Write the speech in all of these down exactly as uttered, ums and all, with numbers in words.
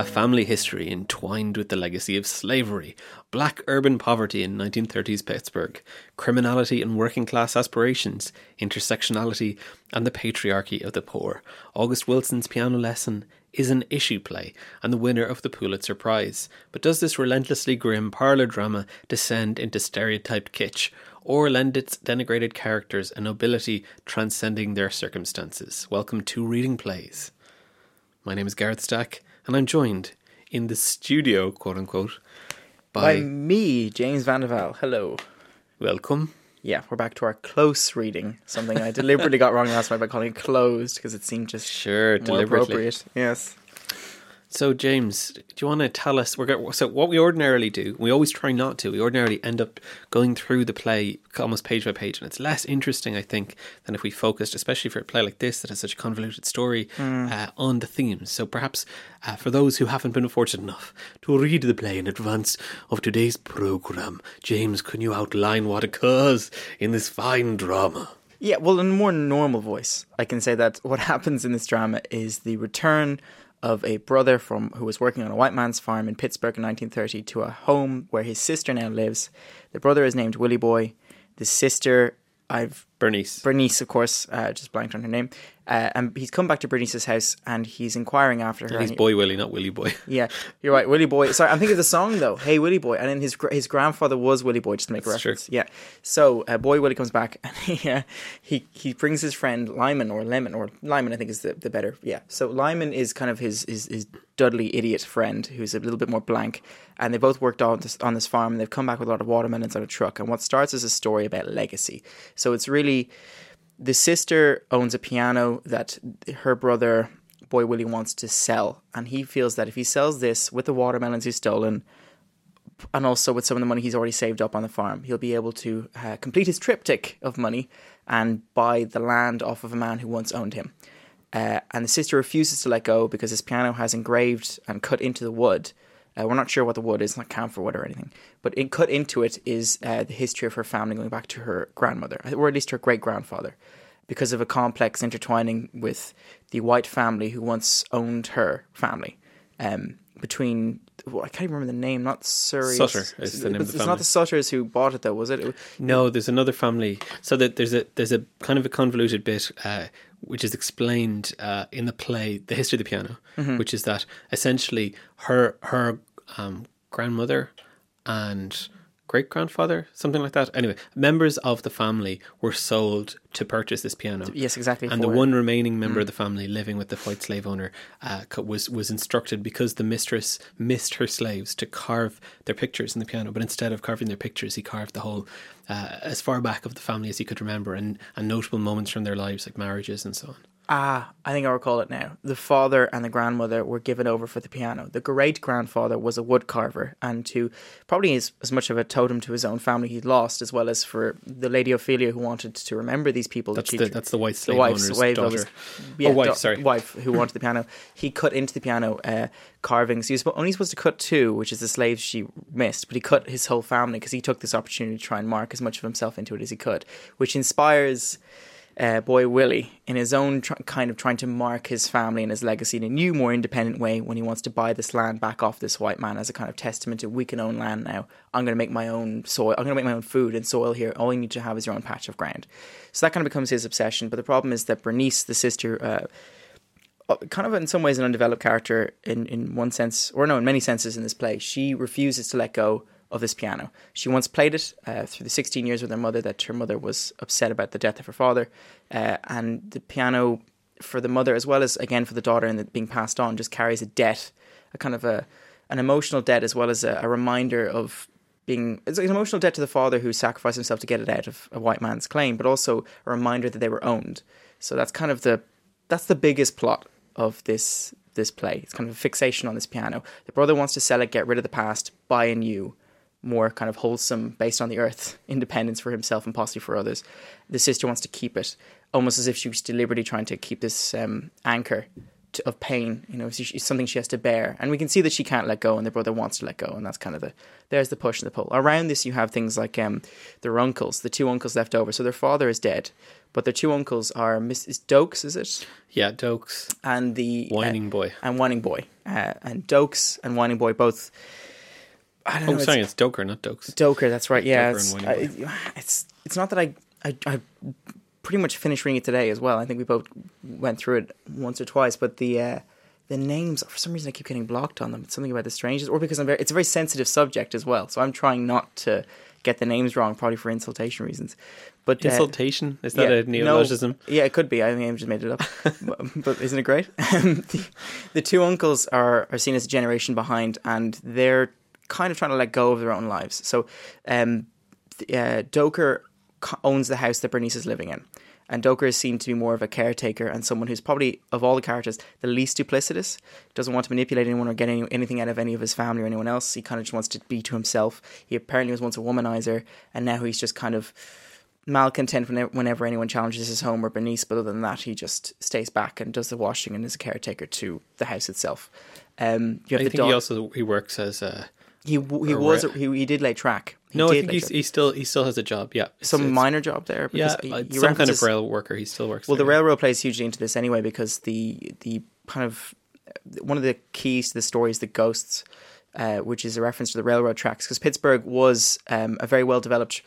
family history entwined with the legacy of slavery, black urban poverty in nineteen thirties Pittsburgh, criminality and working class aspirations, intersectionality, and the patriarchy of the poor. August Wilson's Piano Lesson is an issue play and the winner of the Pulitzer Prize. But does this relentlessly grim parlour drama descend into stereotyped kitsch, or lend its denigrated characters a nobility transcending their circumstances? Welcome to Reading Plays. My name is Gareth Stack, and I'm joined in the studio, quote-unquote, by... by me, James Vanderval. Hello. Welcome. Yeah, we're back to our close reading, something I deliberately got wrong last night by calling it closed, because it seemed just sure, more deliberately. appropriate. Yes. So, James, do you want to tell us, we're going, so what we ordinarily do, we always try not to, we ordinarily end up going through the play almost page by page, and it's less interesting, I think, than if we focused, especially for a play like this that has such a convoluted story, mm. uh, on the themes. So perhaps uh, for those who haven't been fortunate enough to read the play in advance of today's programme, James, can you outline what occurs in this fine drama? Yeah, well, in a more normal voice, I can say that what happens in this drama is the return of a brother from who was working on a white man's farm in Pittsburgh in nineteen thirty to a home where his sister now lives. The brother is named Willie Boy. The sister, I've... Bernice. Bernice, of course, uh, just blanked on her name. Uh, and he's come back to Bernice's house and he's inquiring after her. Yeah, he's he, Boy Willie, not Willie Boy. Yeah, you're right, Willie Boy. Sorry, I'm thinking of the song though. Hey, Willie Boy. And then his his grandfather was Willie Boy, just to make That's a reference. True. Yeah. So uh, Boy Willie comes back and he, uh, he he brings his friend Lyman or Lemon or Lyman, I think is the, the better. Yeah. So Lyman is kind of his, his his Dudley idiot friend who's a little bit more blank, and they both worked on this on this farm and they've come back with a lot of watermelons on a truck. And what starts as a story about legacy. So it's really. The sister owns a piano that her brother, Boy Willie, wants to sell. And he feels that if he sells this with the watermelons he's stolen, and also with some of the money he's already saved up on the farm, he'll be able to uh, complete his triptych of money and buy the land off of a man who once owned him. Uh, and the sister refuses to let go because his piano has engraved and cut into the wood. Uh, we're not sure what the wood is, not camphor wood or anything. But in, cut into it is uh, the history of her family going back to her grandmother, or at least her great-grandfather, because of a complex intertwining with the white family who once owned her family. Um, between, well, I can't even remember the name, not Surrey. Sutter is the name it's, of the it's family. not the Sutters who bought it though, was it? it no, there's another family. So that there's a there's a kind of a convoluted bit uh, which is explained uh, in the play, The History of the Piano, mm-hmm. which is that essentially her her um, grandmother and great-grandfather, something like that. Anyway, members of the family were sold to purchase this piano. Yes, exactly. And the one remaining member mm. of the family living with the white slave owner uh, was was instructed, because the mistress missed her slaves, to carve their pictures in the piano. But instead of carving their pictures, he carved the whole, uh, as far back of the family as he could remember, and, and notable moments from their lives, like marriages and so on. Ah, I think I recall it now. The father and the grandmother were given over for the piano. The great-grandfather was a wood carver, and to probably as, as much of a totem to his own family he'd lost, as well as for the Lady Ophelia who wanted to remember these people. That's that the that's the white slave the owner's wife's, daughter. Was, yeah, oh, wife, da- sorry. Wife who wanted the piano. He cut into the piano uh, carvings. He was only supposed to cut two, which is the slaves she missed, but he cut his whole family because he took this opportunity to try and mark as much of himself into it as he could, which inspires... Uh, Boy Willie in his own tr- kind of trying to mark his family and his legacy in a new, more independent way when he wants to buy this land back off this white man as a kind of testament to, we can own land now. I'm going to make my own soil. I'm going to make my own food and soil here. All you need to have is your own patch of ground. So that kind of becomes his obsession. But the problem is that Bernice, the sister, uh, kind of in some ways an undeveloped character in, in one sense, or no, in many senses in this play, she refuses to let go of this piano. She once played it uh, through the sixteen years with her mother, that her mother was upset about the death of her father, uh, and the piano for the mother as well as again for the daughter and the, being passed on just carries a debt, a kind of a an emotional debt, as well as a, a reminder of being, it's an emotional debt to the father who sacrificed himself to get it out of a white man's claim, but also a reminder that they were owned. So that's kind of the that's the biggest plot of this this play. It's kind of a fixation on this piano. The brother wants to sell it, get rid of the past, buy a new, more kind of wholesome, based on the earth, independence for himself and possibly for others. The sister wants to keep it, almost as if she was deliberately trying to keep this um, anchor to, of pain. You know, it's, it's something she has to bear, and we can see that she can't let go, and the brother wants to let go, and that's kind of the there's the push and the pull. Around this, you have things like um, their uncles, the two uncles left over. So their father is dead, but their two uncles are Missus Dokes, is it? Yeah, Dokes And the Whining uh, Boy and Whining Boy, uh, and Dokes and Whining Boy both. I don't Oh, know, sorry, it's it's Doker, not Dokes. Doker. That's right. Yeah, Doker it's, and I, Whining it's it's not that I, I I pretty much finished reading it today as well. I think we both went through it once or twice, but the. Uh, The names, for some reason, I keep getting blocked on them. It's something about the strangers, or because I'm very, it's a very sensitive subject as well. So I'm trying not to get the names wrong, probably for insultation reasons. But uh, Insultation? Is that yeah, a neologism? No, yeah, it could be. I mean, I just made it up. but, but isn't it great? the, the two uncles are, are seen as a generation behind, and they're kind of trying to let go of their own lives. So um, uh, Doker owns the house that Bernice is living in. And Doker is seen to be more of a caretaker and someone who's probably, of all the characters, the least duplicitous. Doesn't want to manipulate anyone or get any, anything out of any of his family or anyone else. He kind of just wants to be to himself. He apparently was once a womanizer, and now he's just kind of malcontent whenever, whenever anyone challenges his home or Bernice. But other than that, he just stays back and does the washing and is a caretaker to the house itself. Um, you have I the think dog. he also he works as a... He he or was re- he, he did lay track. He No, I did think lay he's, track. he still he still has a job, yeah. It's- Some it's- minor job there. Yeah, Because he, uh, he some kind of references- rail worker. He still works Well, the there. railroad plays hugely into this anyway, because the the kind of one of the keys to the story is the ghosts, uh, which is a reference to the railroad tracks. Because Pittsburgh was um, a very well developed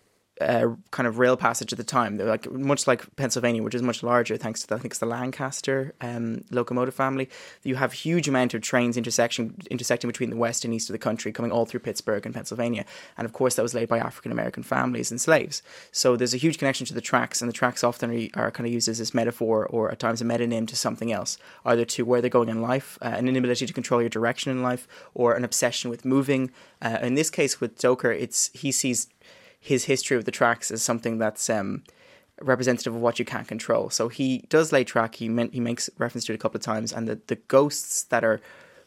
uh, kind of rail passage at the time. They're like much like Pennsylvania, which is much larger thanks to the, I think it's the Lancaster um, locomotive family. You have huge amount of trains intersection intersecting between the west and east of the country, coming all through Pittsburgh and Pennsylvania. And of course, that was laid by African American families and slaves. So there's a huge connection to the tracks, and the tracks often are, are kind of used as this metaphor or at times a metonym to something else, either to where they're going in life, uh, an inability to control your direction in life, or an obsession with moving. Uh, in this case, with Doker, it's he sees his history of the tracks as something that's um, representative of what you can't control. So he does lay track. He meant, he makes reference to it a couple of times, and the, the ghosts that are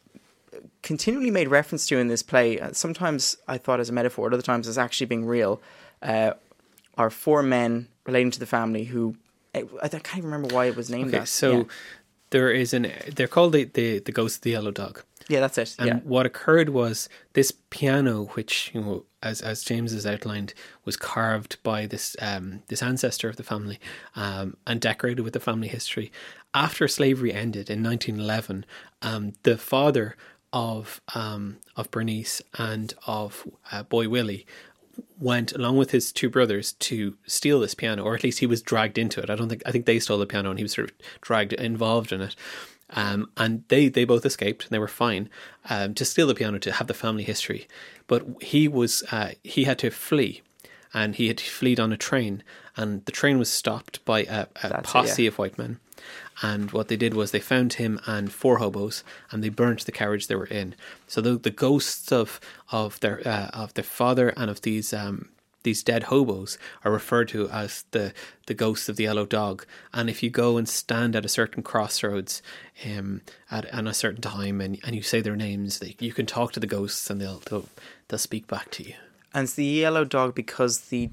continually made reference to in this play, uh, sometimes I thought as a metaphor, at other times as actually being real, uh, are four men relating to the family who I, I can't even remember why it was named Okay, that. so yeah. there is an... They're called the, the, the Ghost of the Yellow Dog. Yeah, that's it. And yeah. what occurred was this piano, which, you know, as as James has outlined, was carved by this um, this ancestor of the family um, and decorated with the family history. After slavery ended in nineteen eleven, um, the father of um, of Bernice and of uh, Boy Willie went along with his two brothers to steal this piano, or at least he was dragged into it. I don't think I think they stole the piano and he was sort of dragged involved in it. Um, and they, they both escaped and they were fine um, to steal the piano to have the family history. But he was uh, he had to flee, and he had fled on a train, and the train was stopped by a, a posse it, yeah. of white men. And what they did was they found him and four hobos, and they burnt the carriage they were in. So the the ghosts of of their uh, of their father and of these um, these dead hobos are referred to as the the ghosts of the yellow dog. And if you go and stand at a certain crossroads um, at, at a certain time, and, and you say their names, they, you can talk to the ghosts, and they'll they'll, they'll speak back to you. And it's the yellow dog because the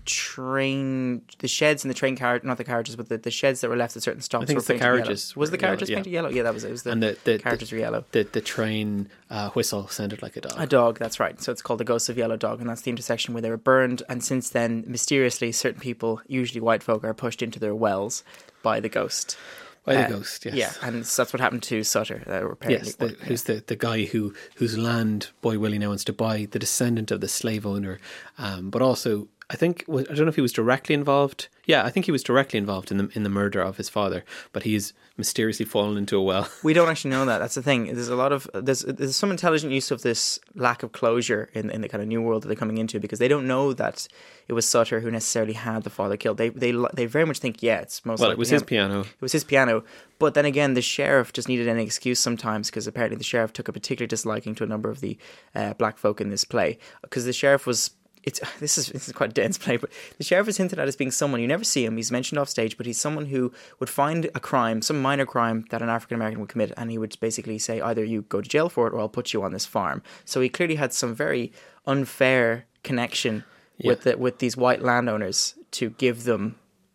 train, the sheds in the train carriage, not the carriages, but the, the sheds that were left at certain stops I think were it's the painted yellow. carriages Was the were carriages yellow, yeah. painted yellow? Yeah, that was it. It was the, And the, the carriages the, were yellow. The, the train uh, whistle sounded like a dog. A dog, that's right. So it's called the Ghosts of Yellow Dog, and that's the intersection where they were burned. And since then, mysteriously, certain people, usually white folk, are pushed into their wells by the ghost. By the Uh, ghost, yes. Yeah, and so that's what happened to Sutter. Uh, apparently, Yes, the, yeah. who's the, the guy who whose land Boy Willie now wants to buy, the descendant of the slave owner, um, but also I think I don't know if he was directly involved. Yeah, I think he was directly involved in the in the murder of his father, but he's mysteriously fallen into a well. We don't actually know that. That's the thing. There's a lot of there's there's some intelligent use of this lack of closure in in the kind of new world that they're coming into, because they don't know that it was Sutter who necessarily had the father killed. They they they very much think yeah, it's most Well, likely it was him. his piano. It was his piano. But then again, the sheriff just needed any excuse sometimes, because apparently the sheriff took a particular disliking to a number of the uh, black folk in this play, because the sheriff was. It's this is this is quite a dense play, but the sheriff is hinted at as being someone you never see him. He's mentioned off stage, but he's someone who would find a crime, some minor crime that an African American would commit, and he would basically say either you go to jail for it or I'll put you on this farm. So he clearly had some very unfair connection Yeah. with the, with these white landowners to give them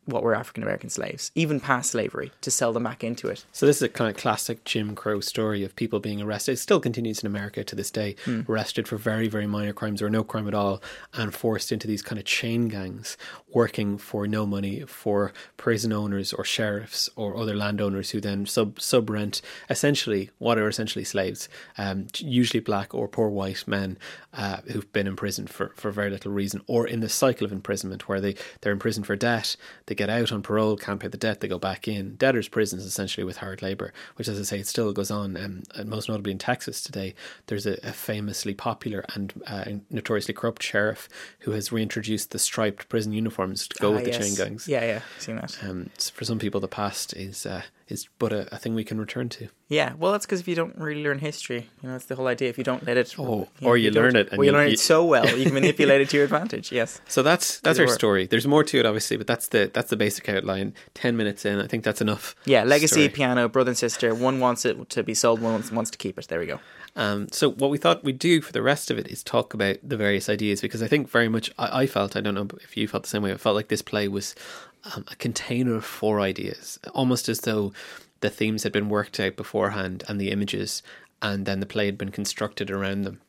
what were African American slaves, even past slavery, to sell them back into it. So this is a kind of classic Jim Crow story of people being arrested. It still continues in America to this day, mm. arrested for very, very minor crimes or no crime at all, and forced into these kind of chain gangs, working for no money for prison owners or sheriffs or other landowners who then sub sub rent essentially what are essentially slaves, um, usually black or poor white men uh, who've been imprisoned for, for very little reason, or in the cycle of imprisonment where they, they're imprisoned for debt, they get out on parole, can't pay the debt, they go back in. Debtors' prisons essentially with hard labour, which, as I say, it still goes on. Um, and most notably in Texas today, there's a, a famously popular and uh, notoriously corrupt sheriff who has reintroduced the striped prison uniforms to go ah, with the yes. chain gangs. Yeah, yeah, I've seen that. Um, so for some people, the past is uh, is but a, a thing we can return to. Yeah, well, that's because if you don't really learn history, you know, that's the whole idea. If you don't let it, oh, you know, or you, you learn it, and or you, you learn you, it so well, you can manipulate it to your advantage. Yes. So that's that's our story. There's more to it, obviously, but that's the that's the basic outline. Ten minutes in, I think that's enough. Yeah, legacy story. Piano, brother and sister. One wants it to be sold, one wants, wants to keep it. There we go. Um, so what we thought we'd do for the rest of it is talk about the various ideas, because I think very much I, I felt, I don't know if you felt the same way, I felt like this play was um, a container for ideas, almost as though the themes had been worked out beforehand and the images, and then the play had been constructed around them.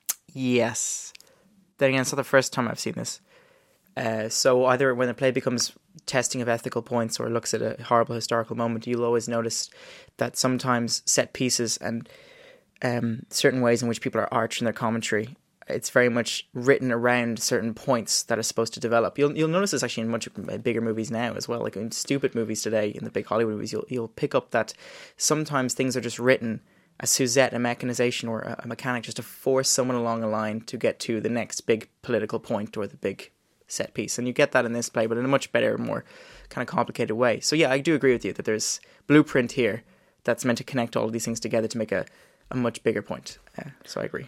Yes. Then again, it's not the first time I've seen this. Uh, so either when the play becomes testing of ethical points or looks at a horrible historical moment, you'll always notice that sometimes set pieces and um, certain ways in which people are arch in their commentary, it's very much written around certain points that are supposed to develop. You'll you'll notice this actually in much bigger movies now as well, like in stupid movies today, in the big Hollywood movies. You'll you'll pick up that sometimes things are just written a Suzette, a mechanization or a mechanic, just to force someone along a line to get to the next big political point or the big set piece. And you get that in this play, but in a much better, more kind of complicated way. So yeah, I do agree with you that there's blueprint here that's meant to connect all of these things together to make a, a much bigger point. Uh, so I agree.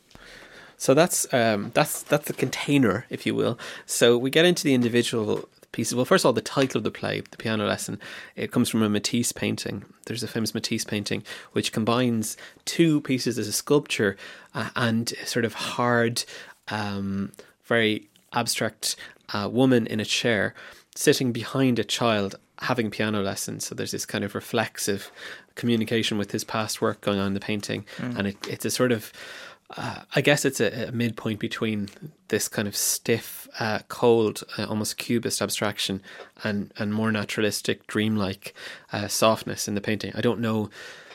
So that's um, that's that's the container, if you will. So we get into the individual pieces. Well, first of all, the title of the play, The Piano Lesson, it comes from a Matisse painting. There's a famous Matisse painting which combines two pieces as a sculpture uh, and sort of hard, um, very abstract uh, woman in a chair sitting behind a child having piano lessons. So there's this kind of reflexive communication with his past work going on in the painting, mm. and it, it's a sort of Uh, I guess it's a, a midpoint between this kind of stiff, uh, cold, uh, almost cubist abstraction and, and more naturalistic, dreamlike uh, softness in the painting. I don't know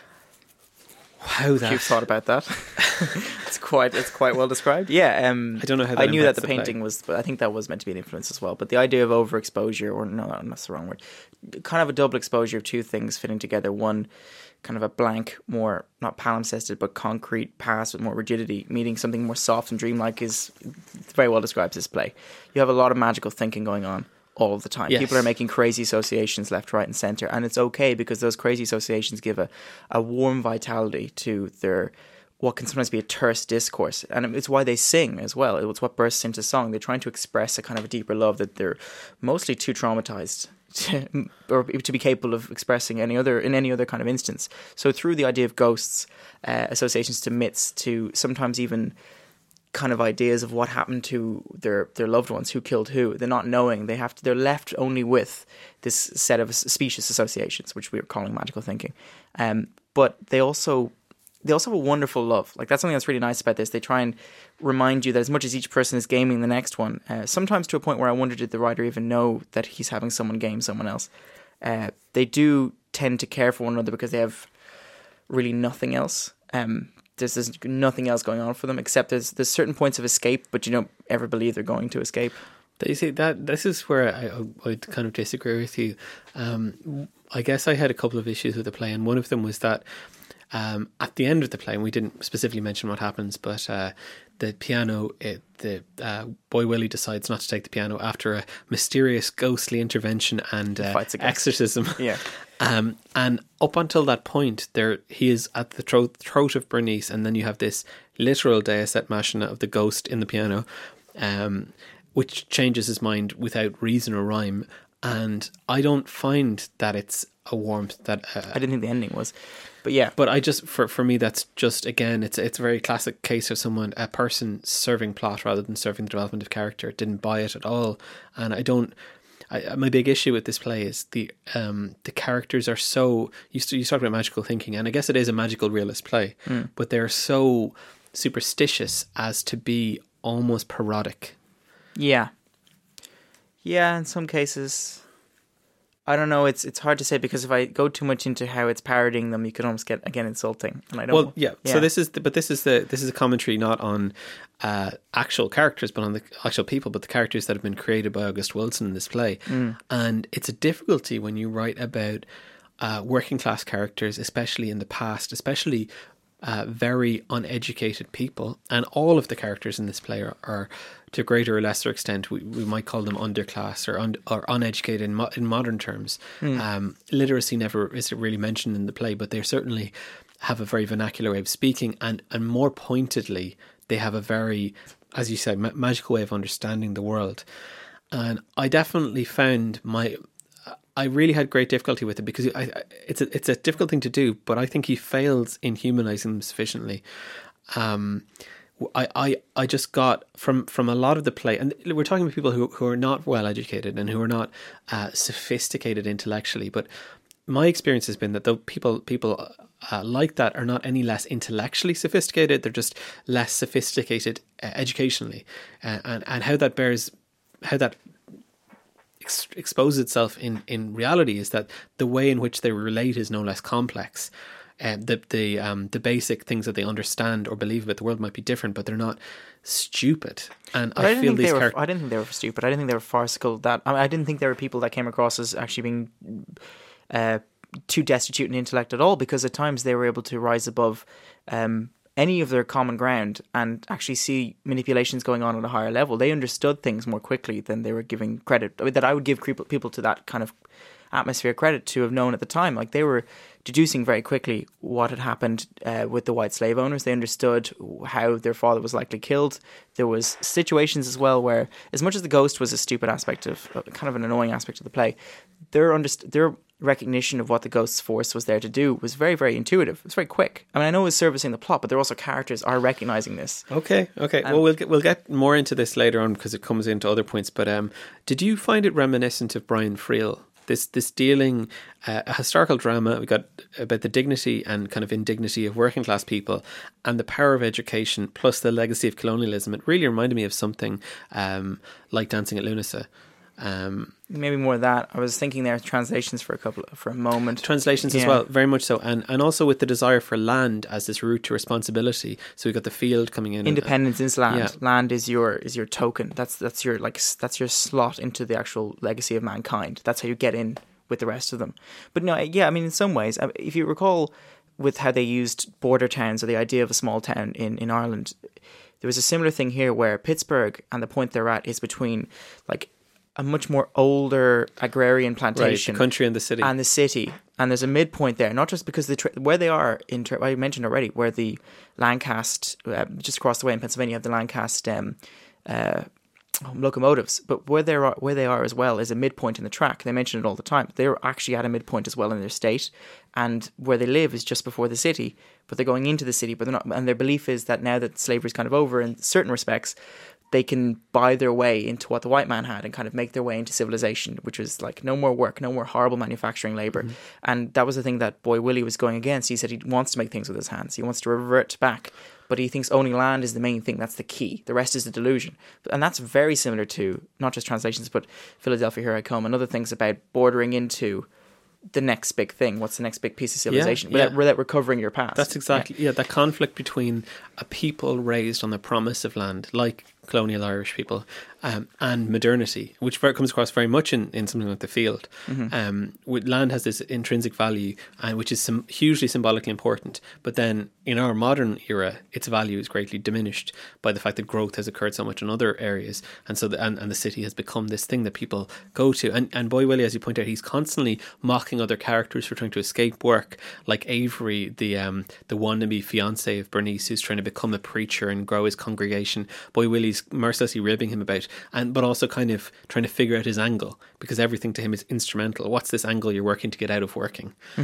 how that... You've thought about that. it's quite it's quite well described. Yeah, um, I don't know how that I knew that the, the painting play. was... But I think that was meant to be an influence as well. But the idea of overexposure, or no, that's the wrong word, kind of a double exposure of two things fitting together. One, kind of a blank, more, not palimpsested, but concrete past with more rigidity, meeting something more soft and dreamlike is very well describes this play. You have a lot of magical thinking going on all of the time. Yes. People are making crazy associations left, right and centre, and it's okay because those crazy associations give a, a warm vitality to their what can sometimes be a terse discourse, and it's why they sing as well. It's what bursts into song. They're trying to express a kind of a deeper love that they're mostly too traumatized to, or to be capable of expressing any other in any other kind of instance. So through the idea of ghosts, uh, associations to myths, to sometimes even kind of ideas of what happened to their their loved ones, who killed who, they're not knowing. They have to. They're left only with this set of specious associations, which we're calling magical thinking. Um, but they also. They also have a wonderful love. Like, that's something that's really nice about this. They try and remind you that as much as each person is gaming the next one, uh, sometimes to a point where I wonder, did the writer even know that he's having someone game someone else? Uh, they do tend to care for one another because they have really nothing else. Um, there's, there's nothing else going on for them, except there's there's certain points of escape, but you don't ever believe they're going to escape. You see, that this is where I would kind of disagree with you. Um, I guess I had a couple of issues with the play, and one of them was that Um, at the end of the play, and we didn't specifically mention what happens, but uh, the piano, it, the uh, boy Willie decides not to take the piano after a mysterious ghostly intervention and uh, exorcism. Yeah. Um, and up until that point, there he is at the throat, throat of Bernice, and then you have this literal Deus Ex Machina of the ghost in the piano, um, which changes his mind without reason or rhyme. And I don't find that it's a warmth that uh, I didn't think the ending was, but yeah. But I just for for me that's just again it's it's a very classic case of someone a person serving plot rather than serving the development of character. Didn't buy it at all, and I don't. I, my big issue with this play is the um, the characters are so, you, you talked about magical thinking, and I guess it is a magical realist play, mm. but they're so superstitious as to be almost parodic. Yeah. Yeah, in some cases, I don't know. It's it's hard to say, because if I go too much into how it's parodying them, you could almost get, again, insulting. And I don't. Well, yeah. yeah. So this is, the, but this is the this is a commentary not on uh, actual characters, but on the actual people, but the characters that have been created by August Wilson in this play. Mm. And it's a difficulty when you write about uh, working class characters, especially in the past, especially uh, very uneducated people, and all of the characters in this play are. are to a greater or lesser extent, we, we might call them underclass or un, or uneducated in, mo- in modern terms. Mm. Um, literacy never is really mentioned in the play, but they certainly have a very vernacular way of speaking, and, and more pointedly, they have a very, as you said, ma- magical way of understanding the world. And I definitely found my, I really had great difficulty with it, because I, I, it's a, it's a difficult thing to do, but I think he fails in humanizing them sufficiently. Um, I, I, I just got from, from a lot of the play, and we're talking about people who, who are not well educated and who are not uh, sophisticated intellectually, but my experience has been that though people people uh, like that are not any less intellectually sophisticated, they're just less sophisticated uh, educationally, uh, and and how that bears how that ex- exposes itself in, in reality is that the way in which they relate is no less complex. Um, the the um the basic things that they understand or believe about the world might be different, but they're not stupid. And I, I, I feel these were, characters. I didn't think they were stupid. I didn't think they were farcical. That I, mean, I didn't think there were people that came across as actually being uh, too destitute in intellect at all. Because at times they were able to rise above um, any of their common ground and actually see manipulations going on at a higher level. They understood things more quickly than they were giving credit. I mean, that I would give people to that kind of atmosphere credit to have known at the time. Like, they were deducing very quickly what had happened uh, with the white slave owners. They understood how their father was likely killed. There was situations as well where, as much as the ghost was a stupid aspect of, uh, kind of an annoying aspect of the play, their underst- their recognition of what the ghost's force was there to do was very, very intuitive. It was very quick. I mean, I know it was servicing the plot, but there are also characters are recognizing this. Okay, okay. Um, well, we'll get, we'll get more into this later on because it comes into other points. But um, did you find it reminiscent of Brian Friel? This this dealing, uh, a historical drama, we got about the dignity and kind of indignity of working class people and the power of education plus the legacy of colonialism. It really reminded me of something um, like Dancing at Lunasa. Um, Maybe more of that. I was thinking there translations for a couple for a moment. Translations yeah. as well, very much so, and and also with the desire for land as this route to responsibility. So we got the field coming in. Independence is land. Yeah. Land is your is your token. That's that's your like that's your slot into the actual legacy of mankind. That's how you get in with the rest of them. But no, yeah, I mean, in some ways, if you recall, with how they used border towns or the idea of a small town in in Ireland, there was a similar thing here where Pittsburgh and the point they're at is between like a much more older agrarian plantation, right, the country and the city, and the city, and there's a midpoint there. Not just because the tra- where they are in, tra- I mentioned already, where the Lancaster, uh, just across the way in Pennsylvania, you have the Lancaster um, uh, locomotives, but where they are, where they are as well is a midpoint in the track. They mention it all the time. They're actually at a midpoint as well in their state, and where they live is just before the city. But they're going into the city, but they're not. And their belief is that now that slavery is kind of over in certain respects, they can buy their way into what the white man had and kind of make their way into civilization, which was like no more work, no more horrible manufacturing labor. Mm-hmm. And that was the thing that Boy Willie was going against. He said he wants to make things with his hands. He wants to revert back, but he thinks owning land is the main thing. That's the key. The rest is a delusion. And that's very similar to not just translations, but Philadelphia, Here I Come, and other things about bordering into the next big thing. What's the next big piece of civilization? Yeah, yeah. Without, without recovering your past. That's exactly, yeah. yeah, that conflict between a people raised on the promise of land, like colonial Irish people, um, and modernity, which comes across very much in, in something like The Field. Mm-hmm. Um, with land has this intrinsic value, and which is some, hugely symbolically important. But then in our modern era, its value is greatly diminished by the fact that growth has occurred so much in other areas, and so the, and, and the city has become this thing that people go to. And and Boy Willie, as you point out, he's constantly mocking other characters for trying to escape work, like Avery, the um the wannabe fiance of Bernice, who's trying to become a preacher and grow his congregation. Boy Willie's mercilessly ribbing him about, and but also kind of trying to figure out his angle, because everything to him is instrumental. What's this angle you're working to get out of working? Mm-hmm.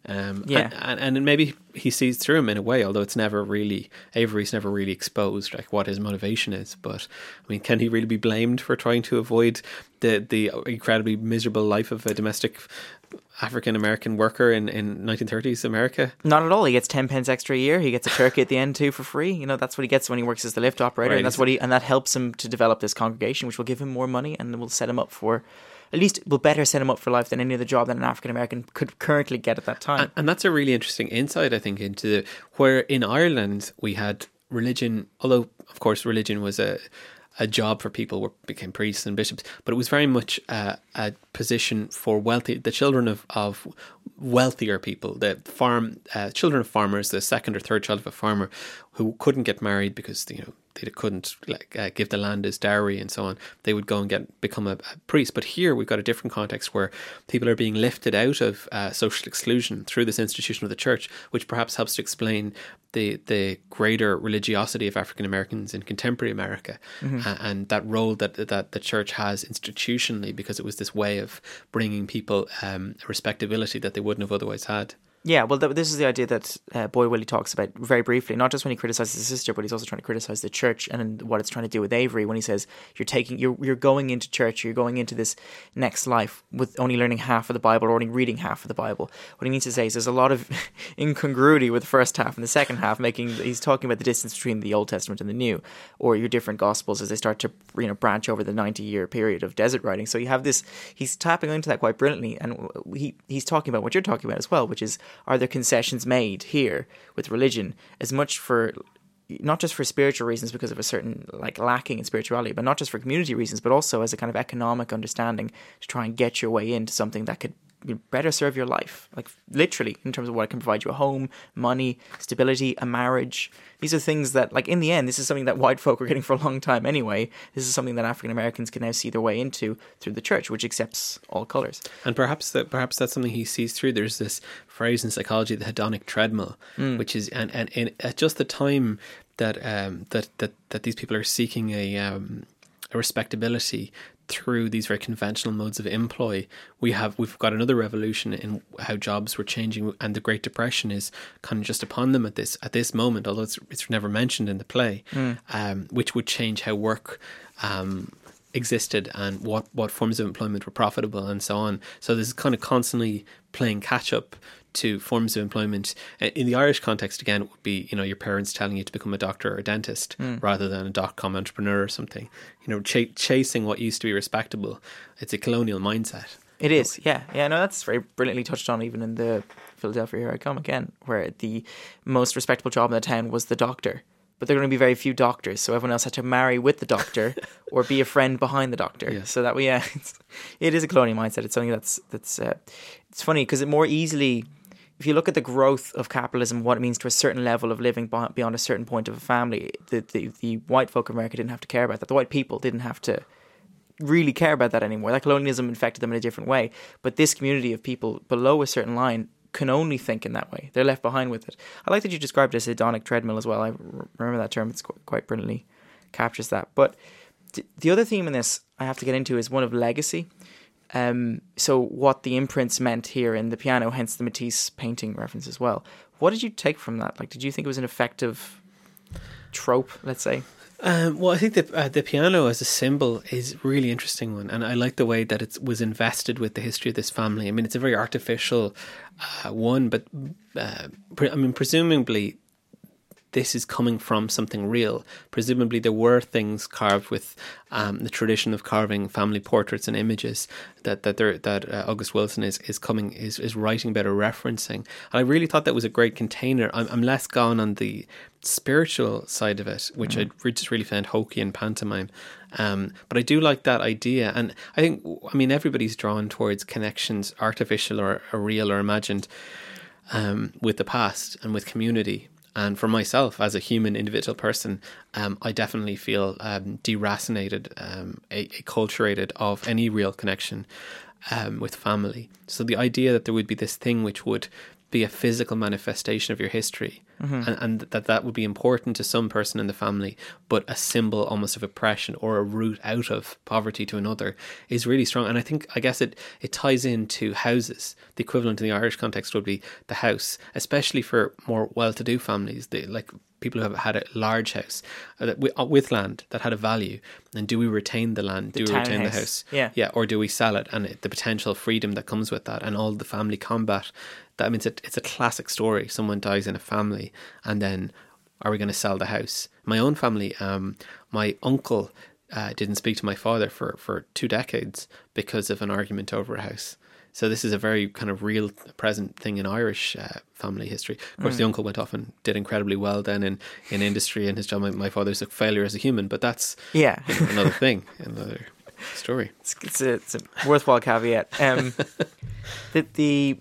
Um, Yeah. and, and, and maybe he sees through him in a way, although it's never really, Avery's never really exposed like what his motivation is. But I mean, can he really be blamed for trying to avoid the, the incredibly miserable life of a domestic African American worker in, in nineteen thirties America? Not at all. He gets ten pence extra a year. He gets a turkey at the end too for free. You know, that's what he gets when he works as the lift operator, Right. and that's what he and that helps him to develop this congregation, which will give him more money and will set him up for, at least will better set him up for life than any other job that an African American could currently get at that time. And, and that's a really interesting insight, I think, into the, where in Ireland we had religion, although of course religion was a a job for people who became priests and bishops, but it was very much uh, a position for wealthy, the children of, of wealthier people, the farm uh, children of farmers, the second or third child of a farmer who couldn't get married because, you know, they couldn't like uh, give the land as dowry and so on. They would go and get become a, a priest. But here we've got a different context where people are being lifted out of uh, social exclusion through this institution of the church, which perhaps helps to explain the the greater religiosity of African Americans in contemporary America, mm-hmm. uh, and that role that that the church has institutionally, because it was this way of bringing people um, a respectability that they wouldn't have otherwise had. Yeah, well, th- this is the idea that uh, Boy Willie talks about very briefly, not just when he criticises his sister, but he's also trying to criticise the church and what it's trying to do with Avery when he says you're taking, you're you're going into church, you're going into this next life with only learning half of the Bible or only reading half of the Bible. What he means to say is there's a lot of incongruity with the first half and the second half, making he's talking about the distance between the Old Testament and the New, or your different Gospels as they start to, you know, branch over the ninety year period of desert writing. So you have this, he's tapping into that quite brilliantly, and he he's talking about what you're talking about as well, which is, are there concessions made here with religion as much for, not just for spiritual reasons because of a certain like lacking in spirituality, but not just for community reasons, but also as a kind of economic understanding to try and get your way into something that could better serve your life, like literally in terms of what it can provide you: a home, money, stability, a marriage. These are things that, like, in the end, this is something that white folk were getting for a long time anyway. This is something that African Americans can now see their way into through the church, which accepts all colours. And perhaps that perhaps that's something he sees through. There's this phrase in psychology, the hedonic treadmill, mm. which is and, and, and at just the time that um that that, that these people are seeking a um a respectability through these very conventional modes of employ, we have we've got another revolution in how jobs were changing, and the Great Depression is kind of just upon them at this at this moment, although it's it's never mentioned in the play, mm. um, which would change how work um, existed and what, what forms of employment were profitable and so on. So this is kind of constantly playing catch up to forms of employment. In the Irish context, again, it would be, you know, your parents telling you to become a doctor or a dentist mm. rather than a dot-com entrepreneur or something. You know, ch- chasing what used to be respectable. It's a colonial mindset. It is, yeah. Yeah, no, that's very brilliantly touched on even in the Philadelphia Here I Come Again, where the most respectable job in the town was the doctor. But there are going to be very few doctors, so everyone else had to marry with the doctor or be a friend behind the doctor. Yeah. So that we, yeah, it's, it is a colonial mindset. It's something that's that's uh, it's funny because it more easily, if you look at the growth of capitalism, what it means to a certain level of living beyond a certain point of a family, the the, the white folk of America didn't have to care about that. The white people didn't have to really care about that anymore. That colonialism infected them in a different way. But this community of people below a certain line can only think in that way. They're left behind with it. I like that you described it as a hedonic treadmill as well. I remember that term. It's quite brilliantly captures that. But the other theme in this I have to get into is one of legacy. Um, so what the imprints meant here in the piano, hence the Matisse painting reference as well. What did you take from that? Like, did you think it was an effective trope, let's say? Um, well, I think the uh, the piano as a symbol is a really interesting one, and I like the way that it was invested with the history of this family. I mean, it's a very artificial uh, one, but uh, pre- I mean, presumably this is coming from something real. Presumably there were things carved with um, the tradition of carving family portraits and images that that there, that uh, August Wilson is is coming is is writing about or referencing. And I really thought that was a great container. I'm, I'm less gone on the spiritual side of it, which mm. I just really found hokey and pantomime. Um, but I do like that idea, and I think I mean everybody's drawn towards connections, artificial or, or real or imagined, um, with the past and with community. And for myself, as a human individual person, um, I definitely feel um, deracinated, um, acculturated of any real connection um, with family. So the idea that there would be this thing which would be a physical manifestation of your history, mm-hmm. and, and that that would be important to some person in the family, but a symbol almost of oppression or a route out of poverty to another is really strong. And I think, I guess it, it ties into houses. The equivalent in the Irish context would be the house, especially for more well-to-do families, they, like people who have had a large house uh, with, uh, with land that had a value. And do we retain the land? The do we retain house. the house? Yeah. Yeah. Or do we sell it? And it, the potential freedom that comes with that and all the family combat. That means it, it's a classic story. Someone dies in a family and then are we going to sell the house? My own family, um, my uncle uh, didn't speak to my father for, for two decades because of an argument over a house. So this is a very kind of real present thing in Irish uh, family history. Of course, mm. the uncle went off and did incredibly well then in, in industry and his job. My, my father's a failure as a human, but that's yeah. you know, another thing, another story. It's, it's, a, it's a worthwhile caveat. Um, the, the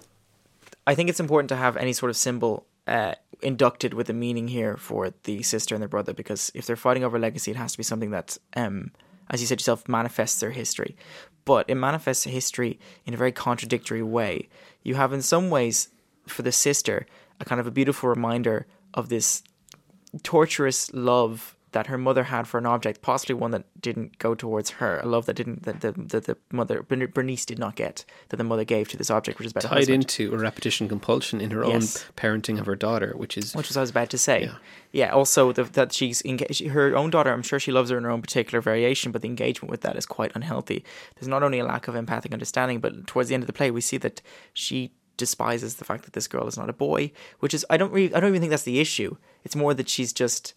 I think it's important to have any sort of symbol uh, inducted with a meaning here for the sister and the brother, because if they're fighting over legacy, it has to be something that, um, as you said yourself, manifests their history. But it manifests history in a very contradictory way. You have, in some ways, for the sister, a kind of a beautiful reminder of this torturous love that her mother had for an object, possibly one that didn't go towards her, a love that didn't that the, the, the mother, Bernice did not get, that the mother gave to this object, which is about tied a husband. into a repetition compulsion in her Yes. own parenting of her daughter, which is... Which was what I was about to say. Yeah. Yeah, also the, that she's engaged, her own daughter, I'm sure she loves her in her own particular variation, but the engagement with that is quite unhealthy. There's not only a lack of empathic understanding, but towards the end of the play, we see that she despises the fact that this girl is not a boy, which is, I don't really, I don't even think that's the issue. It's more that she's just,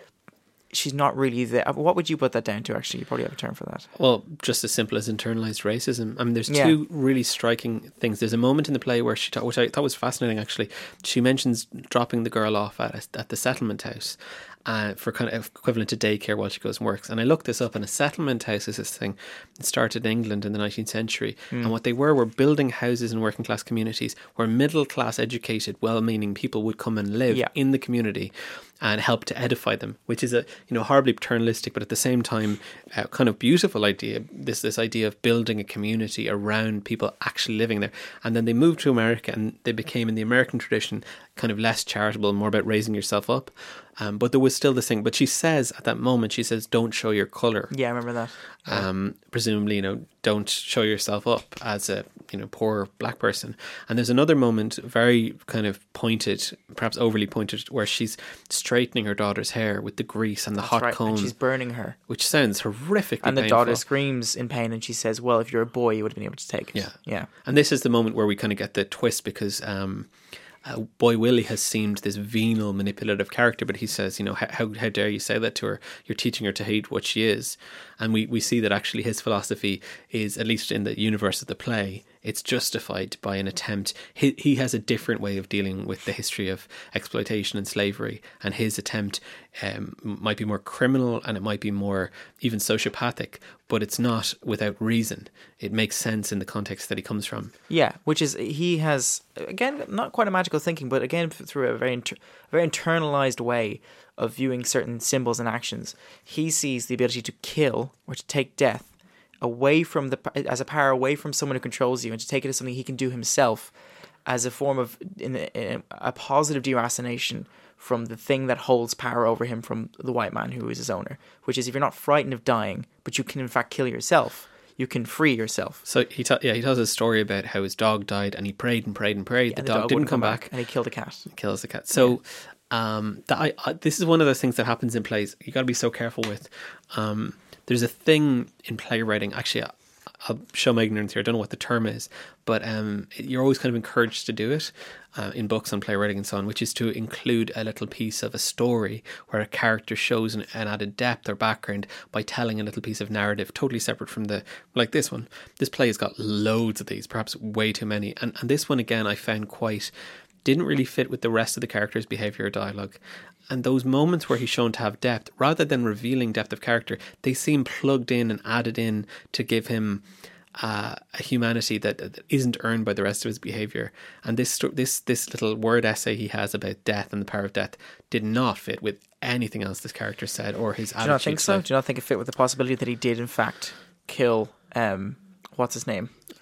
she's not really there. What would you put that down to, actually? You probably have a term for that. Well, just as simple as internalized racism. I mean, there's Yeah. two really striking things. There's a moment in the play where she, ta- which I thought was fascinating, actually. She mentions dropping the girl off at a, at the settlement house uh, for kind of equivalent to daycare while she goes and works. And I looked this up, and a settlement house is this thing. It started in England in the nineteenth century. Mm. And what they were were building houses in working class communities where middle class, educated, well-meaning people would come and live Yeah. in the community and help to edify them, which is a, you know, horribly paternalistic, but at the same time, uh, kind of beautiful idea. This this idea of building a community around people actually living there. And then they moved to America, and they became, in the American tradition, kind of less charitable, more about raising yourself up. Um, but there was still this thing. But she says at that moment, she says, "Don't show your colour." Yeah, I remember that. Um, presumably, you know, don't show yourself up as a, you know, poor black person. And there's another moment, very kind of pointed, perhaps overly pointed, where she's straightening her daughter's hair with the grease and the That's hot right. comb, And she's burning her. which sounds horrifically And the painful. daughter screams in pain, and she says, well, if you're a boy, you would have been able to take it. Yeah. Yeah. And this is the moment where we kind of get the twist, because um, uh, Boy Willie has seemed this venal, manipulative character, but he says, you know, how, how how dare you say that to her? You're teaching her to hate what she is. And we, we see that actually his philosophy is, at least in the universe of the play, it's justified by an attempt. He, he has a different way of dealing with the history of exploitation and slavery, and his attempt um, might be more criminal, and it might be more even sociopathic, but it's not without reason. It makes sense in the context that he comes from. Yeah, which is, he has, again, not quite a magical thinking, but again, through a very, inter- very internalized way of viewing certain symbols and actions. He sees the ability to kill or to take death away from the, as a power away from someone who controls you, and to take it as something he can do himself, as a form of in a, in a positive deracination from the thing that holds power over him from the white man who is his owner. Which is, if you're not frightened of dying, but you can in fact kill yourself, you can free yourself. So he ta- yeah he tells a story about how his dog died, and he prayed and prayed and prayed. Yeah, the, the dog, dog didn't wouldn't come come back. back, and he killed a cat. He kills the cat. So um, that I, I, this is one of those things that happens in plays. You got to be so careful with. Um, there's a thing in playwriting. Actually, I'll show my ignorance here. I don't know what the term is, but um, you're always kind of encouraged to do it uh, in books on playwriting and so on, which is to include a little piece of a story where a character shows an, an added depth or background by telling a little piece of narrative totally separate from the, like this one. This play has got loads of these, perhaps way too many. And, and this one, again, I found quite, didn't really fit with the rest of the character's behaviour or dialogue. And those moments where he's shown to have depth, rather than revealing depth of character, they seem plugged in and added in to give him uh, a humanity that, that isn't earned by the rest of his behaviour. And this this this little word essay he has about death and the power of death did not fit with anything else this character said or his attitude. Do you not think so? Life. Do you not think it fit with the possibility that he did in fact kill, um, what's his name?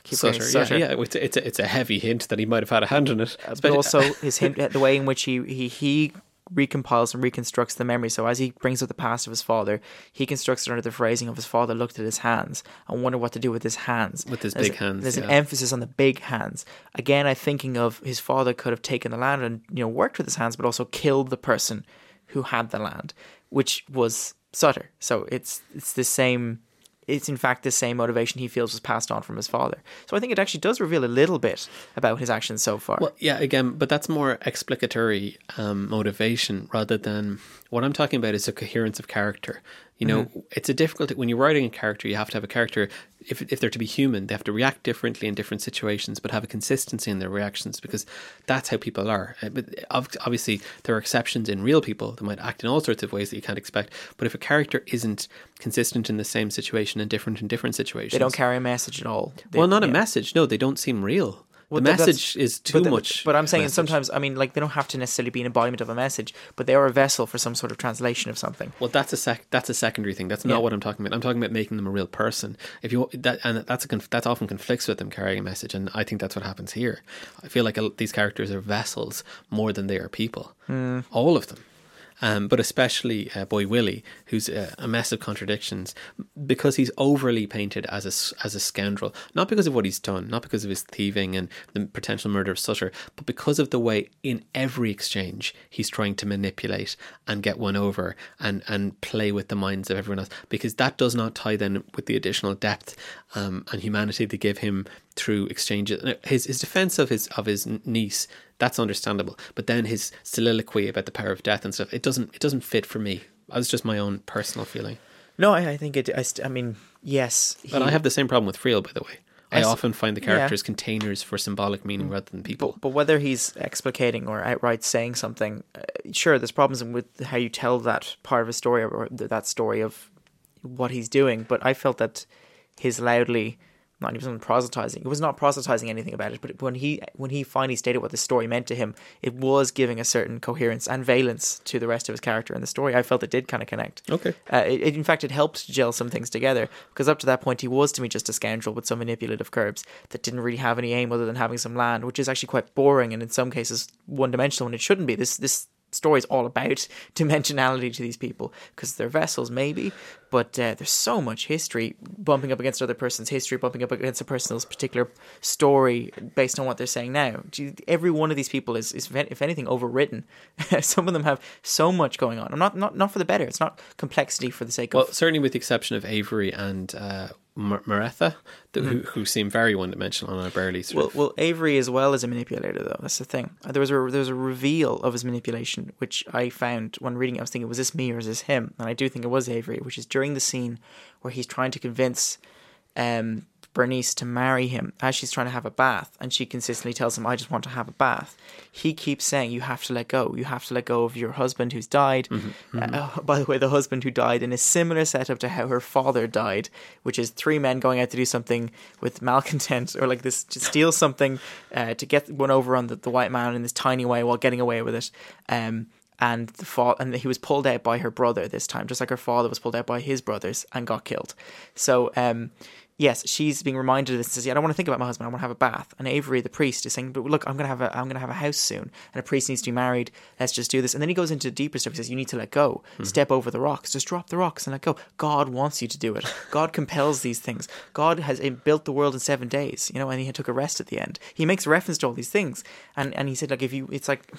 keep Sutter, saying Sutter. yeah, yeah. It's a, it's a, it's a heavy hint that he might have had a hand in it. Uh, but also his hint, the way in which he he he recompiles and reconstructs the memory. So as he brings up the past of his father, he constructs it under the phrasing of his father looked at his hands and wondered what to do with his hands. With his there's, big hands. There's yeah. an emphasis on the big hands. Again, I'm thinking of his father could have taken the land and, you know, worked with his hands, but also killed the person who had the land, which was Sutter. So it's it's the same. It's in fact the same motivation he feels was passed on from his father. So I think it actually does reveal a little bit about his actions so far. Well, yeah, again, but that's more explicatory um, motivation rather than what I'm talking about is a coherence of character. You know, mm-hmm. it's a difficult, when you're writing a character, you have to have a character, if if they're to be human, they have to react differently in different situations, but have a consistency in their reactions because that's how people are. But obviously, there are exceptions in real people that might act in all sorts of ways that you can't expect. But if a character isn't consistent in the same situation and different in different situations, they don't carry a message at all. They, well, not yeah. a message. No, they don't seem real. Well, the message is too but the, much. But I'm saying message. sometimes, I mean, like they don't have to necessarily be an embodiment of a message, but they are a vessel for some sort of translation of something. Well, that's a sec. That's a secondary thing. That's not yeah. what I'm talking about. I'm talking about making them a real person. If you that and that's a conf, that often conflicts with them carrying a message, and I think that's what happens here. I feel like a, these characters are vessels more than they are people. Mm. All of them. Um, but especially uh, Boy Willie, who's a, a mess of contradictions, because he's overly painted as a, as a scoundrel, not because of what he's done, not because of his thieving and the potential murder of Sutter, but because of the way in every exchange he's trying to manipulate and get one over and, and play with the minds of everyone else, because that does not tie then with the additional depth um, and humanity they give him through exchanges. His his defense of his of his niece, that's understandable, but then his soliloquy about the power of death and stuff, it doesn't it doesn't fit for me. That's just my own personal feeling. No, I, I think it. I, st- I mean, yes, he, but I have the same problem with Friel, by the way. I, I often find the characters yeah. containers for symbolic meaning rather than people. But, but whether he's explicating or outright saying something, uh, sure, there's problems with how you tell that part of a story or that story of what he's doing. But I felt that his loudly. Not even proselytizing. It was not proselytizing anything about it, but when he when he finally stated what the story meant to him, it was giving a certain coherence and valence to the rest of his character in the story. I felt it did kind of connect. Okay. Uh, it, it, in fact, it helped gel some things together because up to that point, he was to me just a scoundrel with some manipulative curves that didn't really have any aim other than having some land, which is actually quite boring and in some cases one-dimensional when it shouldn't be. This this. story is all about dimensionality to these people because they're vessels maybe, but uh, there's so much history bumping up against other person's history, bumping up against a person's particular story based on what they're saying now. Every one of these people is, is if anything, overwritten. Some of them have so much going on. I'm not, not not for the better. It's not complexity for the sake of... Well, certainly with the exception of Avery and... Uh... Maretha, the, mm-hmm. who, who seem very one-dimensional on a barely sort well, of... well, Avery as well as a manipulator, though. That's the thing. There was a there was a reveal of his manipulation, which I found when reading it. I was thinking, was this me or is this him? And I do think it was Avery, which is during the scene where he's trying to convince um, Bernice to marry him as she's trying to have a bath, and she consistently tells him, I just want to have a bath. He keeps saying, you have to let go. You have to let go of your husband who's died. Mm-hmm. Mm-hmm. Uh, by the way, the husband who died in a similar setup to how her father died, which is three men going out to do something with malcontent or like this, to steal something uh, to get one over on the, the white man in this tiny way while getting away with it. Um, and the fa- and he was pulled out by her brother this time, just like her father was pulled out by his brothers and got killed. So, um, yes, she's being reminded of this and says, yeah, I don't want to think about my husband, I want to have a bath. And Avery, the priest, is saying, but look, I'm going to have a, I'm going to have a house soon, and a priest needs to be married, let's just do this. And then he goes into deeper stuff. He says, you need to let go, mm-hmm. step over the rocks, just drop the rocks and let go. God wants you to do it. God compels these things. God has built the world in seven days, you know, and he took a rest at the end. He makes reference to all these things. And, and he said, like, if you, it's like...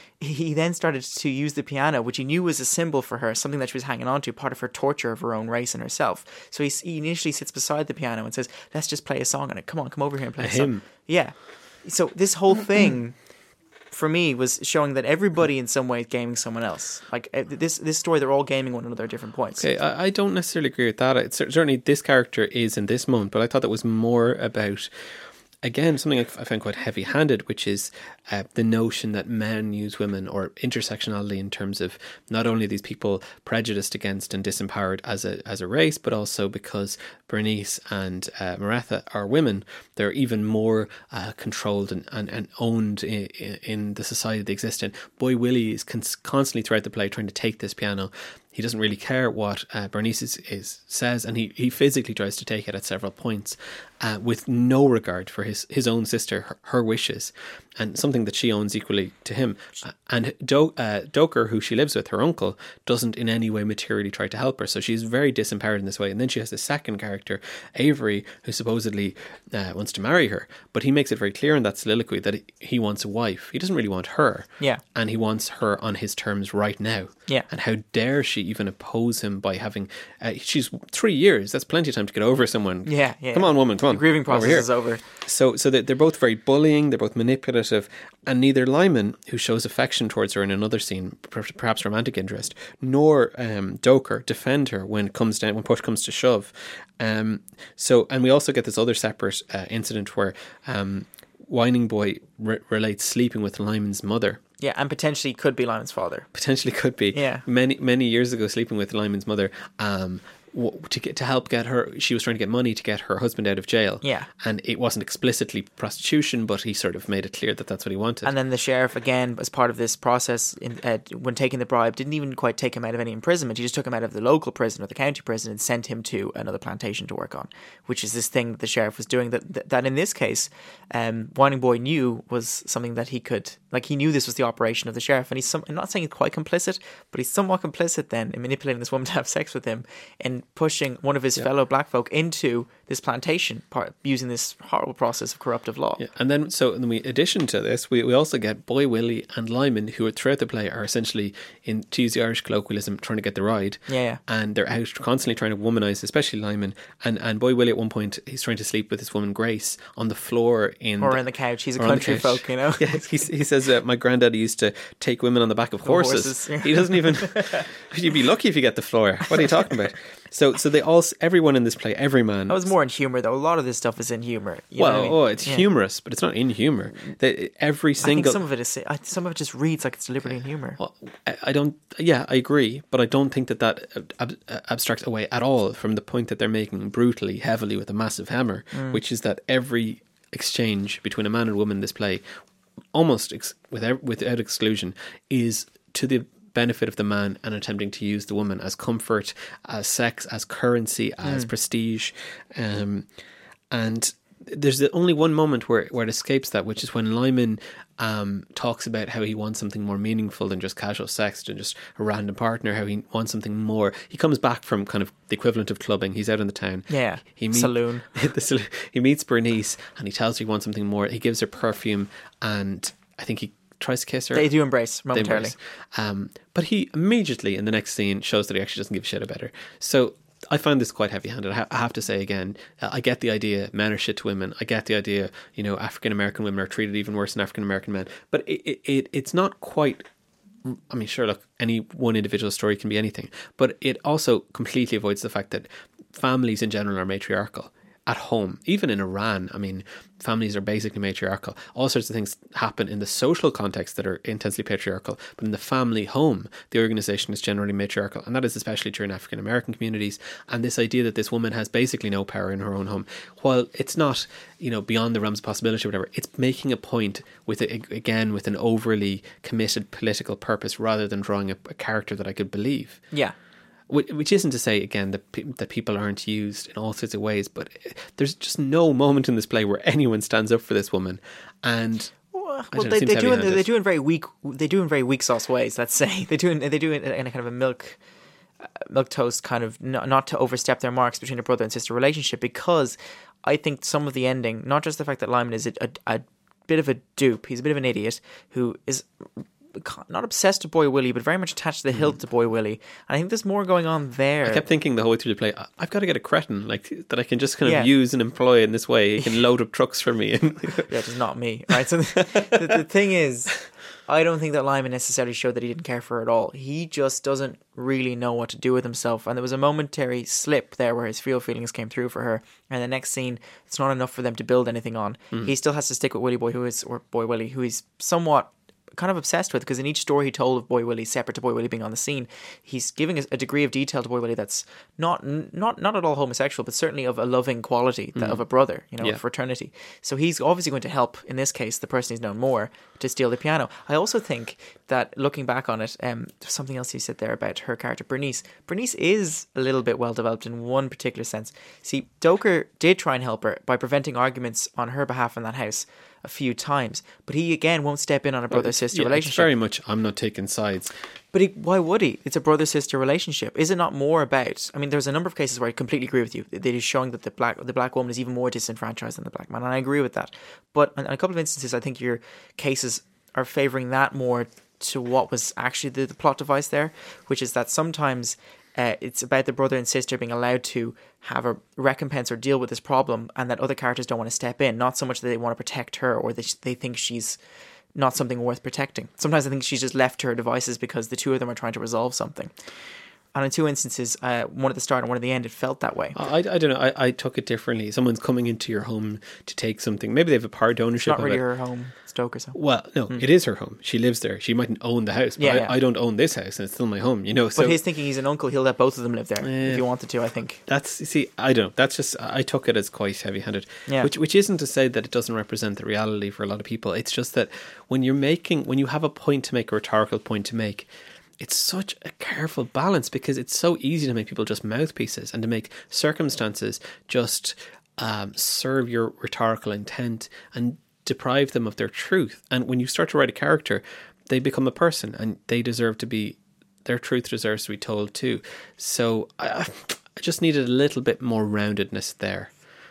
He then started to use the piano, which he knew was a symbol for her, something that she was hanging on to, part of her torture of her own race and herself. So he, he initially sits beside the piano and says, let's just play a song on it. Come on, come over here and play a, a song. Hymn. Yeah. So this whole thing, for me, was showing that everybody in some way is gaming someone else. Like this this story, they're all gaming one another at different points. Okay, I, I don't necessarily agree with that. It's, certainly this character is in this moment, but I thought that was more about... Again, something I found quite heavy-handed, which is uh, the notion that men use women, or intersectionality in terms of not only these people prejudiced against and disempowered as a as a race, but also because Bernice and uh, Maretha are women, they're even more uh, controlled and, and, and owned in, in the society they exist in. Boy Willie is con- constantly throughout the play trying to take this piano he doesn't really care what uh, Bernice is, is says, and he, he physically tries to take it at several points uh, with no regard for his, his own sister, her, her wishes, and something that she owns equally to him. Uh, and Do- uh, Doker, who she lives with, her uncle, doesn't in any way materially try to help her, so she's very disempowered in this way. And then she has the second character, Avery, who supposedly uh, wants to marry her, but he makes it very clear in that soliloquy that he wants a wife. He doesn't really want her, Yeah. and he wants her on his terms right now. Yeah. And how dare she even oppose him by having uh, she's three years, that's plenty of time to get over someone. Yeah, yeah. Come on, woman, come on. The grieving process over here. is over. So so they're, they're both very bullying, they're both manipulative, and neither Lyman, who shows affection towards her in another scene, perhaps romantic interest, nor um, Doker defend her when it comes down, when push comes to shove. Um, so, and we also get this other separate uh, incident where um, Whining Boy re- relates sleeping with Lyman's mother. Yeah, and potentially could be Lyman's father. Potentially could be. Yeah. Many many years ago, sleeping with Lyman's mother, um, w- to get to help get her. She was trying to get money to get her husband out of jail. Yeah. And it wasn't explicitly prostitution, but he sort of made it clear that that's what he wanted. And then the sheriff, again, as part of this process, in, uh, when taking the bribe, didn't even quite take him out of any imprisonment. He just took him out of the local prison or the county prison and sent him to another plantation to work on, which is this thing that the sheriff was doing that, that, that in this case, um, Whining Boy knew was something that he could, like he knew this was the operation of the sheriff. And he's some, I'm not saying he's quite complicit, but he's somewhat complicit then in manipulating this woman to have sex with him and pushing one of his yeah. fellow black folk into this plantation, part, using this horrible process of corruptive law. Yeah. And then, so in addition to this, we, we also get Boy Willie and Lyman, who throughout the play are essentially, in to use the Irish colloquialism, trying to get the ride. Yeah, yeah. And they're out constantly trying to womanize, especially Lyman. And and Boy Willie at one point, he's trying to sleep with this woman Grace on the floor in or the, in the couch. He's a country folk, you know. Yeah, he, he says, uh, my granddaddy used to take women on the back of horses. horses yeah. He doesn't even. You'd be lucky if you get the floor. What are you talking about? So, so they all, everyone in this play, every man. That was more in humor, though. A lot of this stuff is in humor. You well, know what I mean? oh, it's yeah. humorous, but it's not in humor. They, every single. I think some of it is. Some of it just reads like it's deliberately in humor. Well, I, I don't. Yeah, I agree, but I don't think that that ab- abstracts away at all from the point that they're making brutally, heavily with a massive hammer, mm. which is that every exchange between a man and a woman in this play, almost ex- without without exclusion, is to the benefit of the man and attempting to use the woman as comfort, as sex, as currency, as mm. prestige, um, and there's only one moment where, where it escapes that, which is when Lyman um, talks about how he wants something more meaningful than just casual sex, than just a random partner, how he wants something more. He comes back from kind of the equivalent of clubbing. He's out in the town. Yeah, he meet, saloon. the, he meets Bernice and he tells her he wants something more. He gives her perfume and I think he tries to kiss her. They do embrace momentarily. Embrace. Um, but he immediately in the next scene shows that he actually doesn't give a shit about her. So I find this quite heavy-handed. I have to say again, uh, I get the idea men are shit to women. I get the idea, you know, African-American women are treated even worse than African-American men. But it, it, it it's not quite... I mean, sure, look, any one individual story can be anything. But it also completely avoids the fact that families in general are matriarchal. At home, even in Iran, I mean, families are basically matriarchal. All sorts of things happen in the social context that are intensely patriarchal, but in the family home, the organisation is generally matriarchal, and that is especially true in African American communities. And this idea that this woman has basically no power in her own home, while it's not, you know, beyond the realms of possibility or whatever, it's making a point with a, again with an overly committed political purpose rather than drawing a, a character that I could believe. Yeah. Which isn't to say, again, that, pe- that people aren't used in all sorts of ways, but there's just no moment in this play where anyone stands up for this woman. And well, well know, they, they do in, they do in very weak they do in very weak sauce ways. Let's say they do in, they do it in a kind of a milk uh, milk toast kind of not, not to overstep their marks between a brother and sister relationship. Because I think some of the ending, not just the fact that Lyman is a, a, a bit of a dupe, he's a bit of an idiot who is not obsessed to Boy Willie, but very much attached to the hilt mm. to Boy Willie. And I think there's more going on there. I kept thinking the whole way through the play, I've got to get a cretin like that I can just kind of yeah. use and employ in this way. He can load up trucks for me. Yeah, just not me. Right. So the, the, the thing is, I don't think that Lyman necessarily showed that he didn't care for her at all. He just doesn't really know what to do with himself. And there was a momentary slip there where his real feelings came through for her. And the next scene, it's not enough for them to build anything on. Mm. He still has to stick with Willie Boy, who is, or Boy Willie, who is somewhat kind of obsessed with, because in each story he told of Boy Willie, separate to Boy Willie being on the scene, he's giving a, a degree of detail to Boy Willie that's not not not at all homosexual, but certainly of a loving quality, that, mm. of a brother, you know, yeah. a fraternity. So he's obviously going to help, in this case, the person he's known more to steal the piano. I also think that, looking back on it, um, there's something else you said there about her character, Bernice. Bernice is a little bit well developed in one particular sense. See, Doker did try and help her by preventing arguments on her behalf in that house a few times, but he again won't step in on a brother-sister yeah, relationship. It's very much, I'm not taking sides. But he, why would he? It's a brother-sister relationship. Is it not more about, I mean, there's a number of cases where I completely agree with you. It is showing that the black the black woman is even more disenfranchised than the black man, and I agree with that. But in a couple of instances, I think your cases are favouring that more to what was actually the, the plot device there, which is that sometimes Uh, it's about the brother and sister being allowed to have a recompense or deal with this problem, and that other characters don't want to step in. Not so much that they want to protect her or that they think she's not something worth protecting. Sometimes I think she's just left to her devices because the two of them are trying to resolve something. And in two instances, uh, one at the start and one at the end, it felt that way. I, I don't know. I, I took it differently. Someone's coming into your home to take something. Maybe they have a part ownership It's not really of it. her home, Stoke or so. Well, no, mm. it is her home. She lives there. She mightn't own the house, but yeah, I, yeah. I don't own this house, and it's still my home. You know. So, but he's thinking he's an uncle. He'll let both of them live there uh, if he wanted to. I think that's. You see, I don't know. That's just. I took it as quite heavy-handed. Yeah. Which, which isn't to say that it doesn't represent the reality for a lot of people. It's just that when you're making, when you have a point to make, a rhetorical point to make, it's such a careful balance, because it's so easy to make people just mouthpieces and to make circumstances just um, serve your rhetorical intent and deprive them of their truth. And when you start to write a character, they become a person, and they deserve to be, their truth deserves to be told too. So I, I just needed a little bit more roundedness there.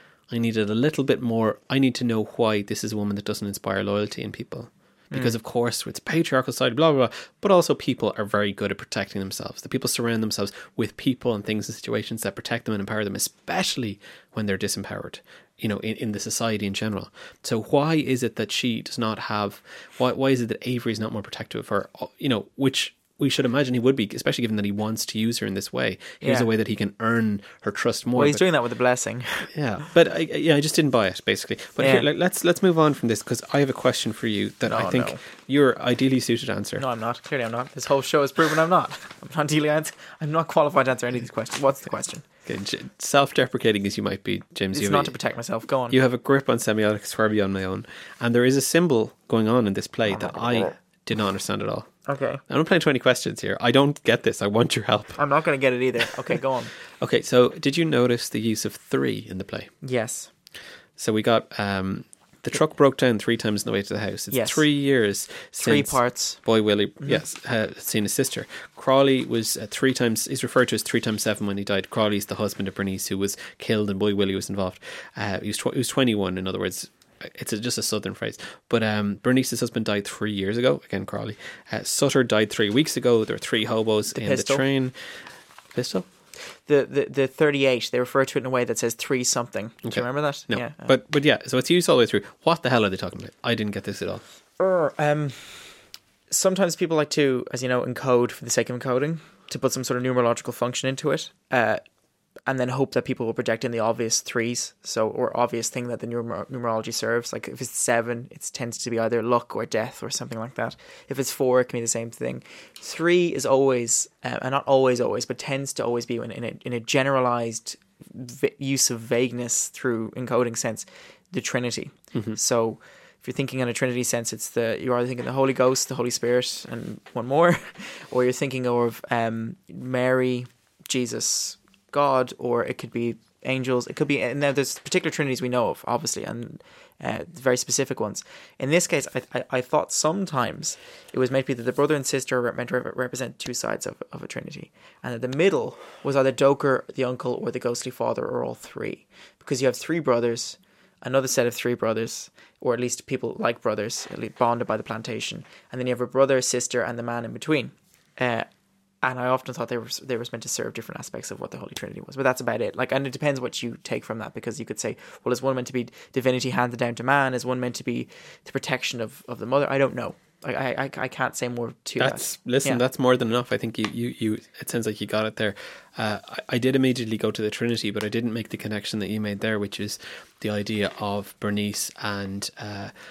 I needed a little bit more. I need to know why this is a woman that doesn't inspire loyalty in people. Because, mm. of course, it's a patriarchal side, blah, blah, blah. But also people are very good at protecting themselves. The people surround themselves with people and things and situations that protect them and empower them, especially when they're disempowered, you know, in, in the society in general. So why is it that she does not have... Why, why is it that Avery is not more protective of her? You know, which... we should imagine he would be, especially given that he wants to use her in this way. Here's yeah. a way that he can earn her trust more. Well, he's but, doing that with a blessing. Yeah, but I, yeah, I just didn't buy it, basically. But yeah. here, like, let's let's move on from this, because I have a question for you that no, I think no. you're ideally suited to answer. No, I'm not. Clearly, I'm not. This whole show has proven I'm not. I'm not ideally answer. I'm not qualified to answer any of these questions. What's the question? Okay, self-deprecating as you might be, James. It's you not have, to protect myself. Go on. You have a grip on semiotics far beyond my own, and there is a symbol going on in this play that I did not understand at all. Okay. I'm not playing twenty questions here. I don't get this. I want your help. I'm not going to get it either. Okay, go on. Okay, so did you notice the use of three in the play? Yes. So we got um, the truck broke down three times on the way to the house. It's yes. three years Three since parts. Boy Willie, Mm-hmm. yes, had seen his sister. Crawley was uh, three times, he's referred to as three times seven when he died. Crawley's the husband of Bernice, who was killed, and Boy Willie was involved. Uh, he, was tw- he was twenty-one, in other words. It's a, just a southern phrase. But um, Bernice's husband died three years ago. Again, Crawley. Uh, Sutter died three weeks ago. There were three hobos the in pistol. the train. Pistol? The, the the thirty-eight, they refer to it in a way that says three something. Do Okay. you remember that? No. Yeah. But, but yeah, so it's used all the way through. What the hell are they talking about? I didn't get this at all. Uh, um, sometimes people like to, as you know, encode for the sake of encoding, to put some sort of numerological function into it. Uh, and then hope that people will project in the obvious threes, so or obvious thing that the numer- numerology serves. Like if it's seven, it tends to be either luck or death or something like that. If it's four, it can be the same thing. Three is always, uh, and not always, always, but tends to always be in, in a in a generalized v- use of vagueness through encoding sense, the Trinity. Mm-hmm. So if you're thinking in a Trinity sense, it's the you're either thinking the Holy Ghost, the Holy Spirit, and one more, or you're thinking of um, Mary, Jesus, God, or it could be angels. It could be, and now there's particular trinities we know of, obviously, and uh, very specific ones. In this case, I, I I thought sometimes it was maybe that the brother and sister were meant to represent two sides of, of a trinity, and that the middle was either Doker, the uncle, or the ghostly father, or all three, because you have three brothers, another set of three brothers, or at least people like brothers, at least bonded by the plantation, and then you have a brother, sister, and the man in between. Uh, And I often thought they were they were meant to serve different aspects of what the Holy Trinity was, but that's about it. Like, and it depends what you take from that, because you could say, well, is one meant to be divinity handed down to man? Is one meant to be the protection of, of the mother? I don't know. Like, I, I I can't say more to that's, that. Listen, yeah. that's more than enough. I think you, you, you it sounds like you got it there. Uh, I, I did immediately go to the Trinity, but I didn't make the connection that you made there, which is the idea of Bernice and uh,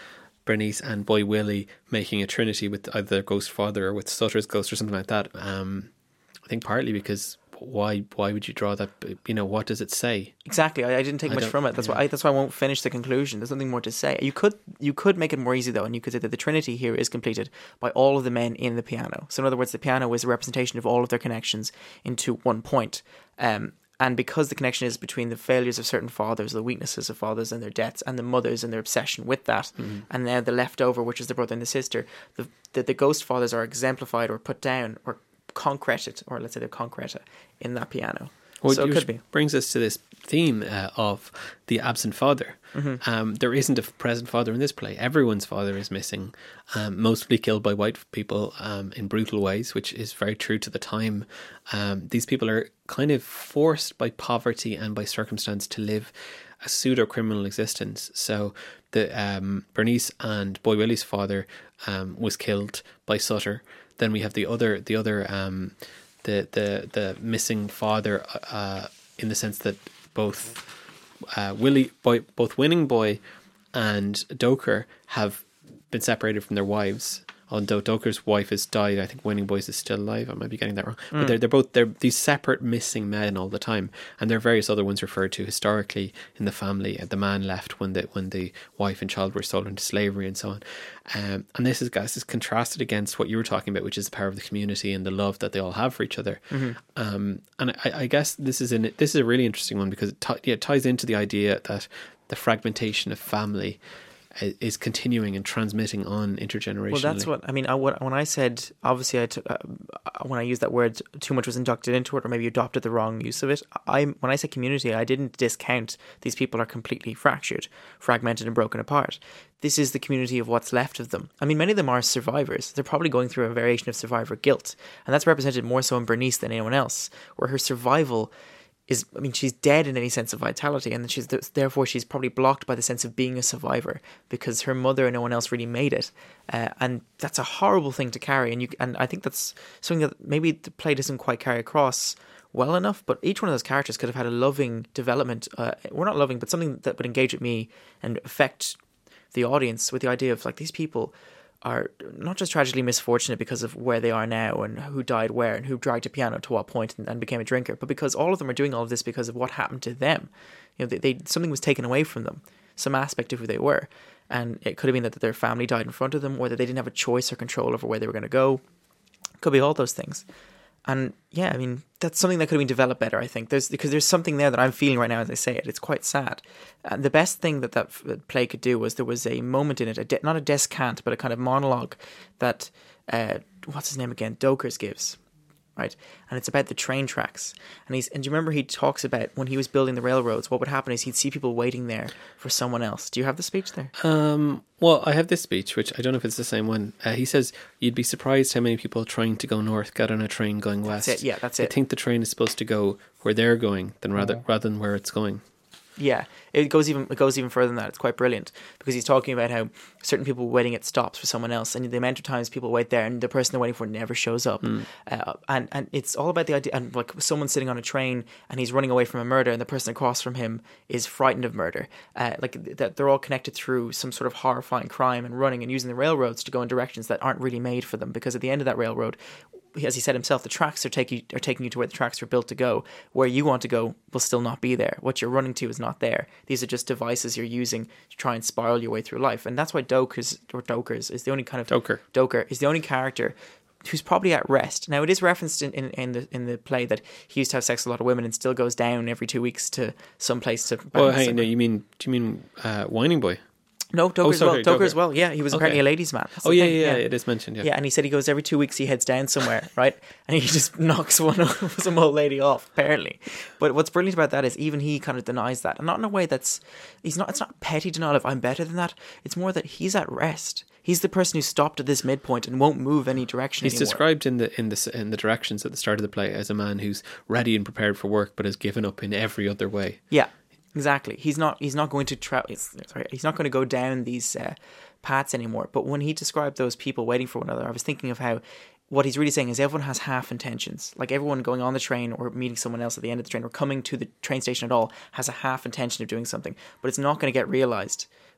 Bernice and Boy Willie making a trinity with either their ghost father or with Sutter's ghost or something like that. Um, I think partly because why why would you draw that? You know, what does it say? Exactly. I, I didn't take I much don't- from it. That's yeah. why I, that's why I won't finish the conclusion. There's nothing more to say. You could you could make it more easy though, and you could say that the Trinity here is completed by all of the men in the piano. So in other words, the piano is a representation of all of their connections into one point. Um, and because the connection is between the failures of certain fathers, the weaknesses of fathers and their deaths, and the mothers and their obsession with that, Mm-hmm. and now the leftover, which is the brother and the sister, the, the the ghost fathers are exemplified or put down or concreted, or let's say they're concreta in that piano. Well, so it which could be. brings us to this theme uh, of the absent father. Mm-hmm. Um, there isn't a present father in this play. Everyone's father is missing, um, mostly killed by white people um, in brutal ways, which is very true to the time. Um, these people are kind of forced by poverty and by circumstance to live a pseudo-criminal existence. So the um, Bernice and Boy Willie's father um, was killed by Sutter. Then we have the other the other um, the the the missing father uh, in the sense that both uh, Willie boy both Winning Boy and Doker have been separated from their wives. Although Doker's wife has died, I think Winning Boy's is still alive. I might be getting that wrong, but they're they're both they're these separate missing men all the time, and there are various other ones referred to historically in the family. The man left when the when the wife and child were sold into slavery and so on. Um, and this is guys is contrasted against what you were talking about, which is the power of the community and the love that they all have for each other. Mm-hmm. Um, and I, I guess this is in this is a really interesting one because it, t- yeah, it ties into the idea that the fragmentation of family is continuing and transmitting on intergenerationally. Well, that's what I mean. I, what, when I said, obviously, I t- uh, when I used that word, too much was inducted into it, or maybe you adopted the wrong use of it. I when I said community, I didn't discount these people are completely fractured, fragmented, and broken apart. This is the community of what's left of them. I mean, many of them are survivors. They're probably going through a variation of survivor guilt, and that's represented more so in Bernice than anyone else, where her survival is, I mean, she's dead in any sense of vitality, and she's therefore she's probably blocked by the sense of being a survivor because her mother and no one else really made it, uh, and that's a horrible thing to carry. And you and I think that's something that maybe the play doesn't quite carry across well enough. But each one of those characters could have had a loving development. Uh, we're not loving, but something that would engage with me and affect the audience with the idea of like these people are not just tragically misfortunate because of where they are now and who died where and who dragged a piano to what point and, and became a drinker, but because all of them are doing all of this because of what happened to them. You know, they, they something was taken away from them, some aspect of who they were, and it could have been that their family died in front of them, or that they didn't have a choice or control over where they were going to go. It could be all those things. And yeah, I mean, that's something that could have been developed better, I think. There's because there's something there that I'm feeling right now as I say it. It's quite sad. And the best thing that that play could do was there was a moment in it, a de- not a descant, but a kind of monologue that, uh, what's his name again? Dokers gives, right? And it's about the train tracks. And he's and do you remember he talks about when he was building the railroads, what would happen is he'd see people waiting there for someone else. Do you have the speech there? Um, well, I have this speech, which I don't know if it's the same one. Uh, he says, you'd be surprised how many people trying to go north get on a train going west. That's it, yeah, that's They it. think the train is supposed to go where they're going than rather rather than where it's going. Yeah, it goes even it goes even further than that. It's quite brilliant because he's talking about how certain people were waiting at stops for someone else, and the amount of times people wait there, and the person they're waiting for never shows up. Mm. Uh, and and it's all about the idea, and like someone sitting on a train and he's running away from a murder, and the person across from him is frightened of murder. Uh, like that, they're all connected through some sort of horrifying crime and running and using the railroads to go in directions that aren't really made for them. Because at the end of that railroad, as he said himself, the tracks are taking are taking you to where the tracks were built to go. Where you want to go will still not be there. What you're running to is not there. These are just devices you're using to try and spiral your way through life. And that's why Dokers or Dokers is the only kind of Doker. Doker is the only character who's probably at rest. Now it is referenced in, in, in the in the play that he used to have sex with a lot of women and still goes down every two weeks to some place to. Oh, hey, no, you mean do you mean uh, Whining Boy? No, Doker Oh, as sorry, well. Doker Doker. as well. Yeah, he was Okay. apparently a ladies' man. That's Oh the yeah, thing, yeah, yeah, it is mentioned. Yeah. Yeah, and he said he goes every two weeks. He heads down somewhere, right, and he just knocks one some old lady off. Apparently, but what's brilliant about that is even he kind of denies that, and not in a way that's he's not. It's not petty denial of I'm better than that. It's more that he's at rest. He's the person who stopped at this midpoint and won't move any direction He's anymore. described in the in the in the directions at the start of the play as a man who's ready and prepared for work, but has given up in every other way. Yeah, exactly. He's not. He's not going to travel. Sorry, he's not going to go down these uh, paths anymore. But when he described those people waiting for one another, I was thinking of how what he's really saying is everyone has half intentions. Like everyone going on the train or meeting someone else at the end of the train or coming to the train station at all has a half intention of doing something, but it's not going to get realized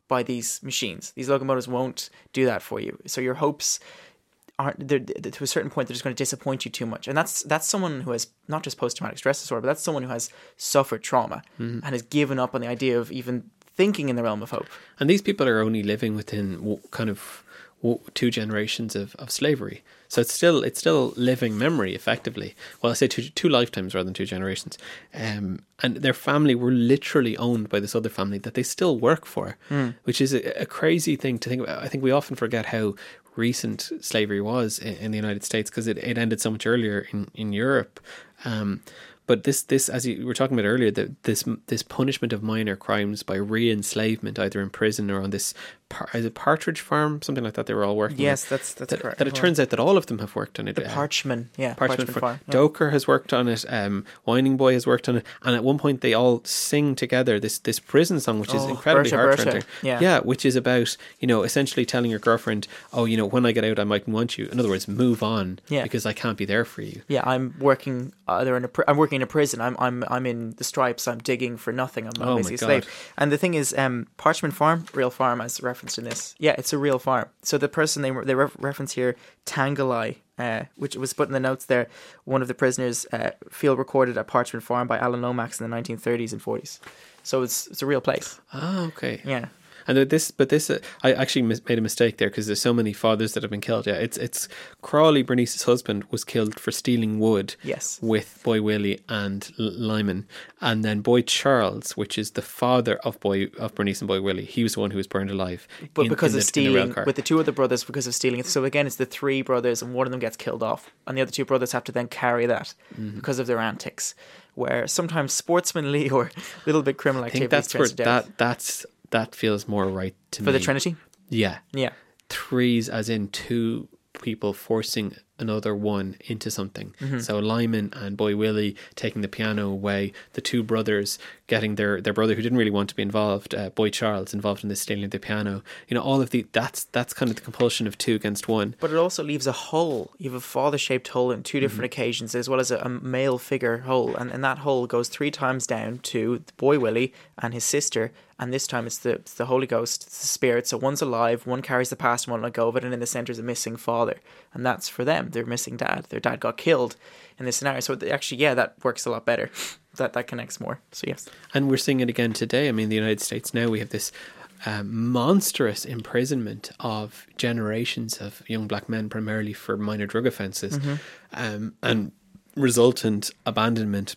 by these machines. These locomotives won't do that for you. So your hopes aren't, they're, they're, to a certain point, they're just going to disappoint you too much. And that's that's someone who has not just post-traumatic stress disorder, but that's someone who has suffered trauma mm-hmm. and has given up on the idea of even thinking in the realm of hope. And these people are only living within kind of two generations of, of slavery. So it's still it's still living memory, effectively. Well, I say two two lifetimes rather than two generations. Um, and their family were literally owned by this other family that they still work for, mm. which is a, a crazy thing to think about. I think we often forget how recent slavery was in, in the United States, because it, it ended so much earlier in, in Europe. Um, But this, this, as you were talking about earlier, that this this punishment of minor crimes by re-enslavement, either in prison or on this, par, is it Partridge Farm, something like that, they were all working yes, on. that's that's that, correct. That it turns out that all of them have worked on it. The uh, Parchman, yeah. Parchman, Parchman Farm. Farm. Yeah. Doker has worked on it. Um, Whining Boy has worked on it. And at one point they all sing together this, this prison song, which is oh, incredibly heart-rending. Yeah. yeah, which is about, you know, essentially telling your girlfriend, oh, you know, when I get out, I mightn't want you. In other words, move on yeah. because I can't be there for you. Yeah, I'm working either in a pr- I'm working in a prison. I'm I'm I'm in the stripes. I'm digging for nothing. I'm, I'm oh basically my a slave. And the thing is, um, Parchman Farm, real farm, as referenced in this. Yeah, it's a real farm. So the person they they re- reference here, Tangalai, uh, which was put in the notes there, one of the prisoners, uh, field recorded at Parchman Farm by Alan Lomax in the nineteen thirties and forties. So it's it's a real place. Oh, okay. Yeah. And this, but this, uh, I actually mis- made a mistake there because there's so many fathers that have been killed. Yeah, it's it's Crawley, Bernice's husband, was killed for stealing wood. Yes. With Boy Willie and L- Lyman, and then Boy Charles, which is the father of Boy of Bernice and Boy Willie, he was the one who was burned alive. But in, because in of the, stealing, the with the two other brothers, because of stealing. So again, it's the three brothers, and one of them gets killed off, and the other two brothers have to then carry that mm-hmm. because of their antics, where sometimes sportsmanly or a little bit criminal activity. I think that's where that that's. That feels more right to For me. For the Trinity? Yeah. Yeah. Threes as in two people forcing another one into something. Mm-hmm. So Lyman and Boy Willie taking the piano away, the two brothers getting their, their brother who didn't really want to be involved, uh, Boy Charles, involved in the stealing of the piano. You know, all of the, that's that's kind of the compulsion of two against one. But it also leaves a hole. You have a father-shaped hole in two different mm-hmm. occasions, as well as a, a male figure hole. And, and that hole goes three times down to Boy Willie and his sister. And this time it's the it's the Holy Ghost, it's the Spirit. So one's alive, one carries the past, one let go of it, and in the centre is a missing father. And that's for them. They're missing dad. Their dad got killed in this scenario. So actually, yeah, that works a lot better. that that connects more. So yes. And we're seeing it again today. I mean, the United States now, we have this um, monstrous imprisonment of generations of young black men, primarily for minor drug offences, mm-hmm. um, and resultant abandonment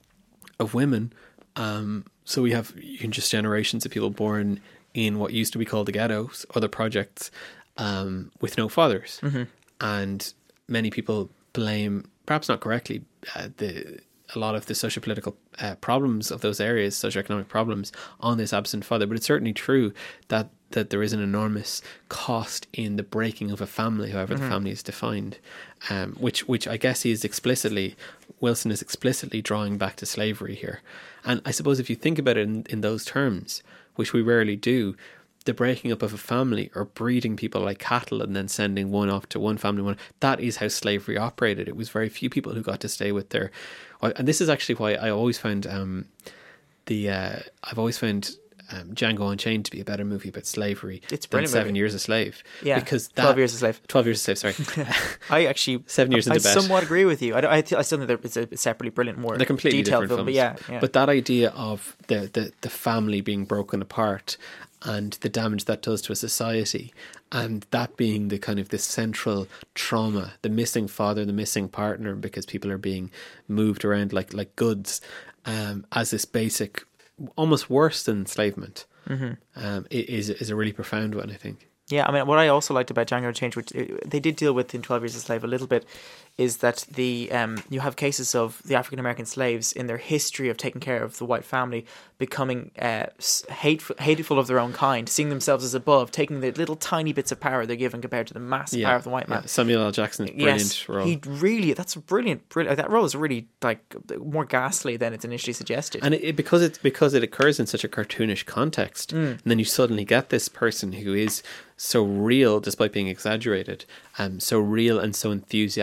of women. Um, so we have just generations of people born in what used to be called the ghettos, other projects, um, with no fathers. Mm-hmm. And many people blame, perhaps not correctly, uh, the a lot of the socio-political uh, problems of those areas, socioeconomic problems, on this absent father. But it's certainly true that, that there is an enormous cost in the breaking of a family, however mm-hmm. the family is defined, um, which which I guess he is explicitly, Wilson is explicitly drawing back to slavery here. And I suppose if you think about it in, in those terms, which we rarely do, the breaking up of a family or breeding people like cattle and then sending one off to one family, one that is how slavery operated. It was very few people who got to stay with their, and this is actually why I always found um, the uh, I've always found um, Django Unchained to be a better movie about slavery it's than Seven movie. Years a Slave. Yeah, because that, twelve Years a Slave. Twelve Years a Slave. Sorry, I actually Seven Years in I Tibet. somewhat agree with you. I, I, I still think it's a separately brilliant, more They're completely detailed different film. films. But yeah, yeah, but that idea of the, the the family being broken apart and the damage that does to a society, and that being the kind of the central trauma, the missing father, the missing partner, because people are being moved around like like goods, um, as this basic, almost worse than enslavement, mm-hmm. um, is is a really profound one, I think. Yeah, I mean, what I also liked about Django Unchained, which they did deal with in twelve Years a Slave a little bit, is that the um, you have cases of the African American slaves in their history of taking care of the white family becoming uh, hateful, hateful of their own kind, seeing themselves as above, taking the little tiny bits of power they're given compared to the massive yeah, power of the white man. Yeah. Samuel L. Jackson's brilliant yes, role. He really, that's a brilliant, brilliant. That role is really like more ghastly than it's initially suggested. And it, it, because it because it occurs in such a cartoonish context, mm. and then you suddenly get this person who is so real, despite being exaggerated, um, so real and so enthusiastic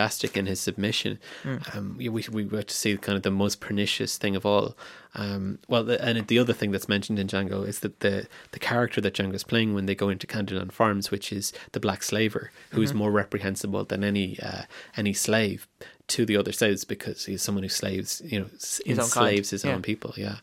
in his submission. Mm. Um, we we we got to see kind of the most pernicious thing of all. Um, well, the, and the other thing that's mentioned in Django is that the the character that Django's playing when they go into Candyland Farms, which is the black slaver, who's mm-hmm. more reprehensible than any uh, any slave to the other slaves, because he's someone who slaves, you know, his enslaves his yeah. own people. Yeah.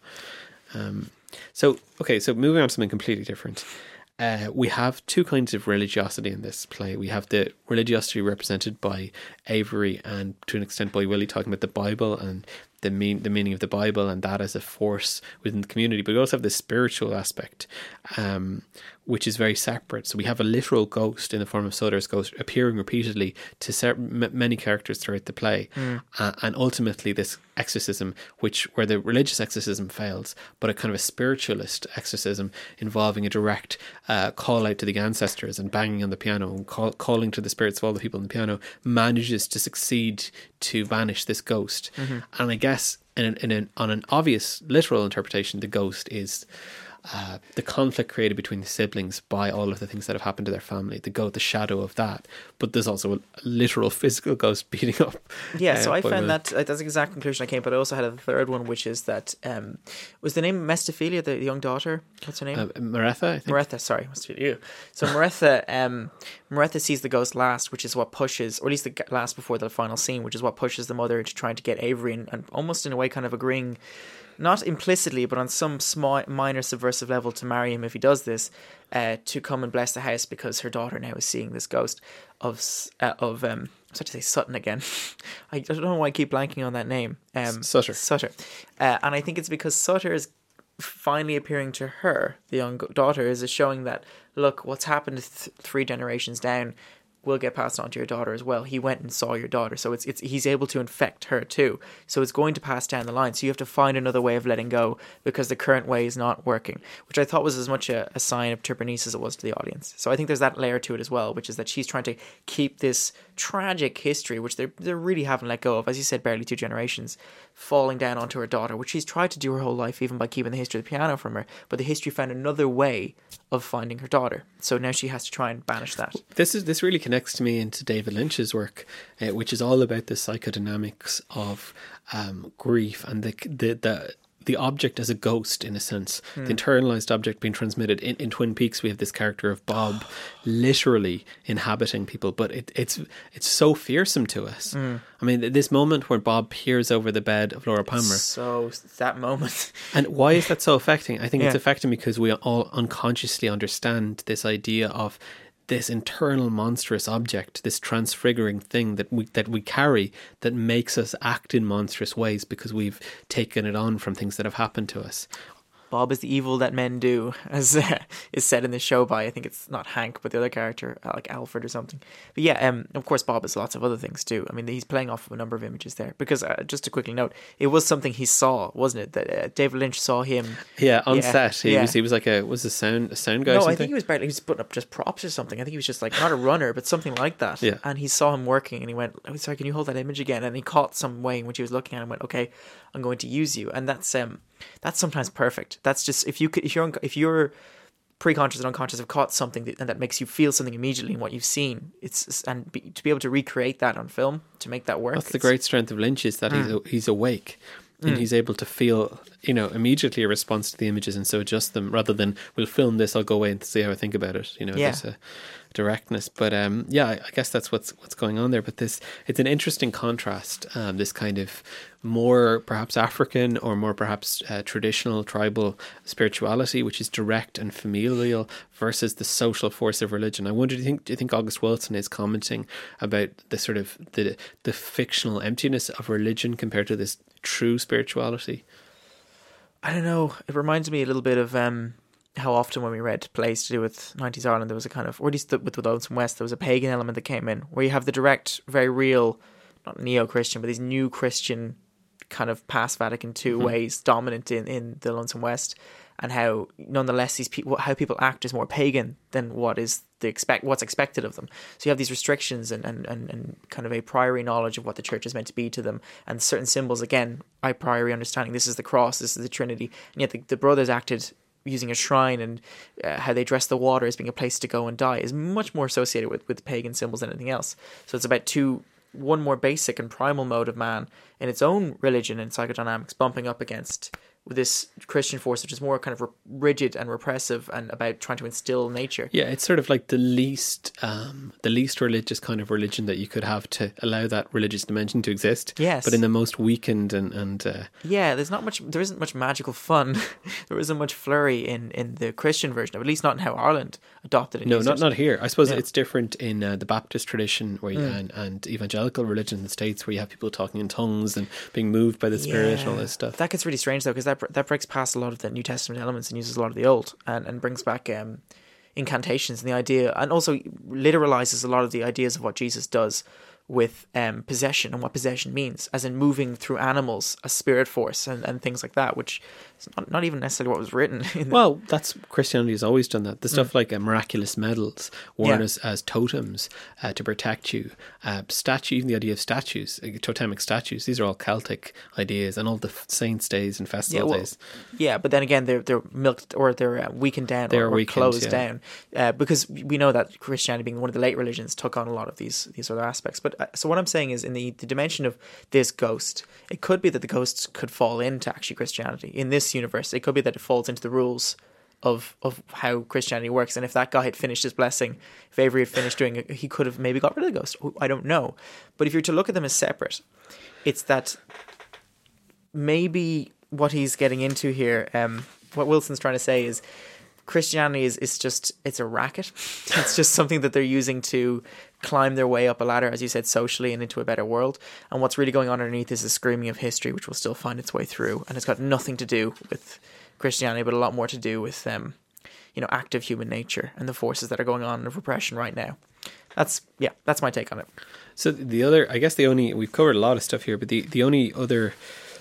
Um, so okay, so moving on to something completely different. Uh, we have two kinds of religiosity in this play. We have the religiosity represented by Avery and to an extent by Willie, talking about the Bible and the mean the meaning of the Bible and that as a force within the community. But we also have the spiritual aspect, um, which is very separate. So we have a literal ghost in the form of Sutter's ghost appearing repeatedly to ser- m- many characters throughout the play, mm. uh, and ultimately this exorcism, which where the religious exorcism fails, but a kind of a spiritualist exorcism involving a direct uh, call out to the ancestors and banging on the piano and call, calling to the spirits of all the people on the piano, manages to succeed to banish this ghost. Mm-hmm. And I guess in, an, in an, on an obvious literal interpretation, the ghost is uh, the conflict created between the siblings by all of the things that have happened to their family, the go the shadow of that. But there's also a literal physical ghost beating up. Yeah, uh, so I Will. found that that's the exact conclusion I came. But I also had a third one, which is that um, was the name Mestophelia, the young daughter. What's her name? Uh, Maretha, I think. Maretha, sorry, Mestophelia. So Maretha, um, Maretha sees the ghost last, which is what pushes, or at least the last before the final scene, which is what pushes the mother into trying to get Avery and, and almost in a way kind of agreeing, not implicitly, but on some small, minor subversive level, to marry him if he does this, uh, to come and bless the house because her daughter now is seeing this ghost of uh, of um. I was about to say Sutton again. I don't know why I keep blanking on that name. Um, Sutter. Sutter, uh, and I think it's because Sutter is finally appearing to her, the young daughter, is showing that, look, what's happened th- three generations down will get passed on to your daughter as well. He went and saw your daughter, so it's it's he's able to infect her too. So it's going to pass down the line. So you have to find another way of letting go because the current way is not working, which I thought was as much a, a sign of her niece as it was to the audience. So I think there's that layer to it as well, which is that she's trying to keep this tragic history, which they they really haven't let go of, as you said, barely two generations, falling down onto her daughter, which she's tried to do her whole life, even by keeping the history of the piano from her. But the history found another way of finding her daughter. So now she has to try and banish that. This is this really connects to me into David Lynch's work, uh, which is all about the psychodynamics of um, grief and the the the the object as a ghost, in a sense, mm. the internalized object being transmitted. In, in Twin Peaks, we have this character of Bob literally inhabiting people, but it, it's it's so fearsome to us. Mm. I mean, this moment where Bob peers over the bed of Laura Palmer. So that moment. And why is that so affecting? I think yeah. it's affecting because we all unconsciously understand this idea of this internal monstrous object, this transfiguring thing that we that we carry that makes us act in monstrous ways because we've taken it on from things that have happened to us. Bob is the evil that men do, as uh, is said in the show by, I think it's not Hank, but the other character, like Alfred or something. But yeah, um, of course, Bob is lots of other things too. I mean, he's playing off of a number of images there. Because uh, just to quickly note, it was something he saw, wasn't it? That uh, David Lynch saw him. Yeah, on yeah, set. He yeah. was he was like a was a sound a sound guy. No, or something? I think he was barely, he was putting up just props or something. I think he was just like not a runner, but something like that. Yeah. And he saw him working, and he went, "Oh, sorry, can you hold that image again?" And he caught some way in which he was looking at it and went, "Okay, I'm going to use you." And that's um. That's sometimes perfect. That's just if you if you're if you're pre-conscious and unconscious have caught something that, and that makes you feel something immediately in what you've seen. It's and be, to be able to recreate that on film to make that work. That's the great strength of Lynch, is that mm. he's he's awake and mm. he's able to feel, you know, immediately a response to the images and so adjust them rather than we'll film this, I'll go away and see how I think about it. You know, yeah. there's a directness. But um, yeah, I, I guess that's what's what's going on there. But this it's an interesting contrast. Um, this kind of more perhaps African or more perhaps uh, traditional tribal spirituality, which is direct and familial, versus the social force of religion. I wonder, do you think do you think August Wilson is commenting about the sort of the the fictional emptiness of religion compared to this true spirituality? I don't know. It reminds me a little bit of um, how often when we read plays to do with nineties Ireland, there was a kind of, or at least with, with Lonesome West, there was a pagan element that came in, where you have the direct, very real, not neo-Christian, but these new Christian kind of past Vatican two mm-hmm. ways dominant in, in the Lonesome West, and how nonetheless these people, how people act is more pagan than what is the expect what's expected of them. So you have these restrictions and, and, and, and kind of a priori knowledge of what the church is meant to be to them, and certain symbols, again, a priori understanding, this is the cross, this is the Trinity, and yet the, the brothers acted using a shrine, and uh, how they dress the water as being a place to go and die is much more associated with, with pagan symbols than anything else. So it's about two one more basic and primal mode of man in its own religion and psychodynamics bumping up against this Christian force, which is more kind of re- rigid and repressive and about trying to instill nature. Yeah, it's sort of like the least um, the least religious kind of religion that you could have to allow that religious dimension to exist. Yes. But in the most weakened and... and uh, yeah, there's not much, there isn't much magical fun. There isn't much flurry in, in the Christian version of it, at least not in how Ireland adopted it. No, not not here. I suppose Yeah. it's different in uh, the Baptist tradition where you, Mm. and, and evangelical religion in the States, where you have people talking in tongues and being moved by the Spirit and all this stuff. That gets really strange though, because that that breaks past a lot of the New Testament elements and uses a lot of the Old, and, and brings back um, incantations and the idea, and also literalizes a lot of the ideas of what Jesus does with um, possession and what possession means, as in moving through animals, a spirit force, and, and things like that, which is not, not even necessarily what was written. In the, Well, that's Christianity has always done that. The stuff like uh, miraculous medals worn Yeah. as, as totems uh, to protect you, uh, statue, even the idea of statues, uh, totemic statues. These are all Celtic ideas, and all the f- saints' days and festival yeah, well, days. yeah, but then again, they're they're milked or they're uh, weakened down They're or, or weakened, closed yeah. down, uh, because we know that Christianity, being one of the late religions, took on a lot of these these other aspects. But uh, so what I'm saying is, in the, the dimension of this ghost, it could be that the ghosts could fall into actually Christianity in this universe. It could be that it falls into the rules of of how Christianity works. And if that guy had finished his blessing, if Avery had finished doing it, he could have maybe got rid of the ghost. I don't know. But if you're to look at them as separate, it's that maybe what he's getting into here, um, what Wilson's trying to say is Christianity is, is just, it's a racket. It's just something that they're using to climb their way up a ladder, as you said, socially and into a better world. And what's really going on underneath is a screaming of history, which will still find its way through. And it's got nothing to do with Christianity, but a lot more to do with, um, you know, active human nature and the forces that are going on of repression right now. That's, yeah, that's my take on it. So the other, I guess the only, we've covered a lot of stuff here, but the, the only other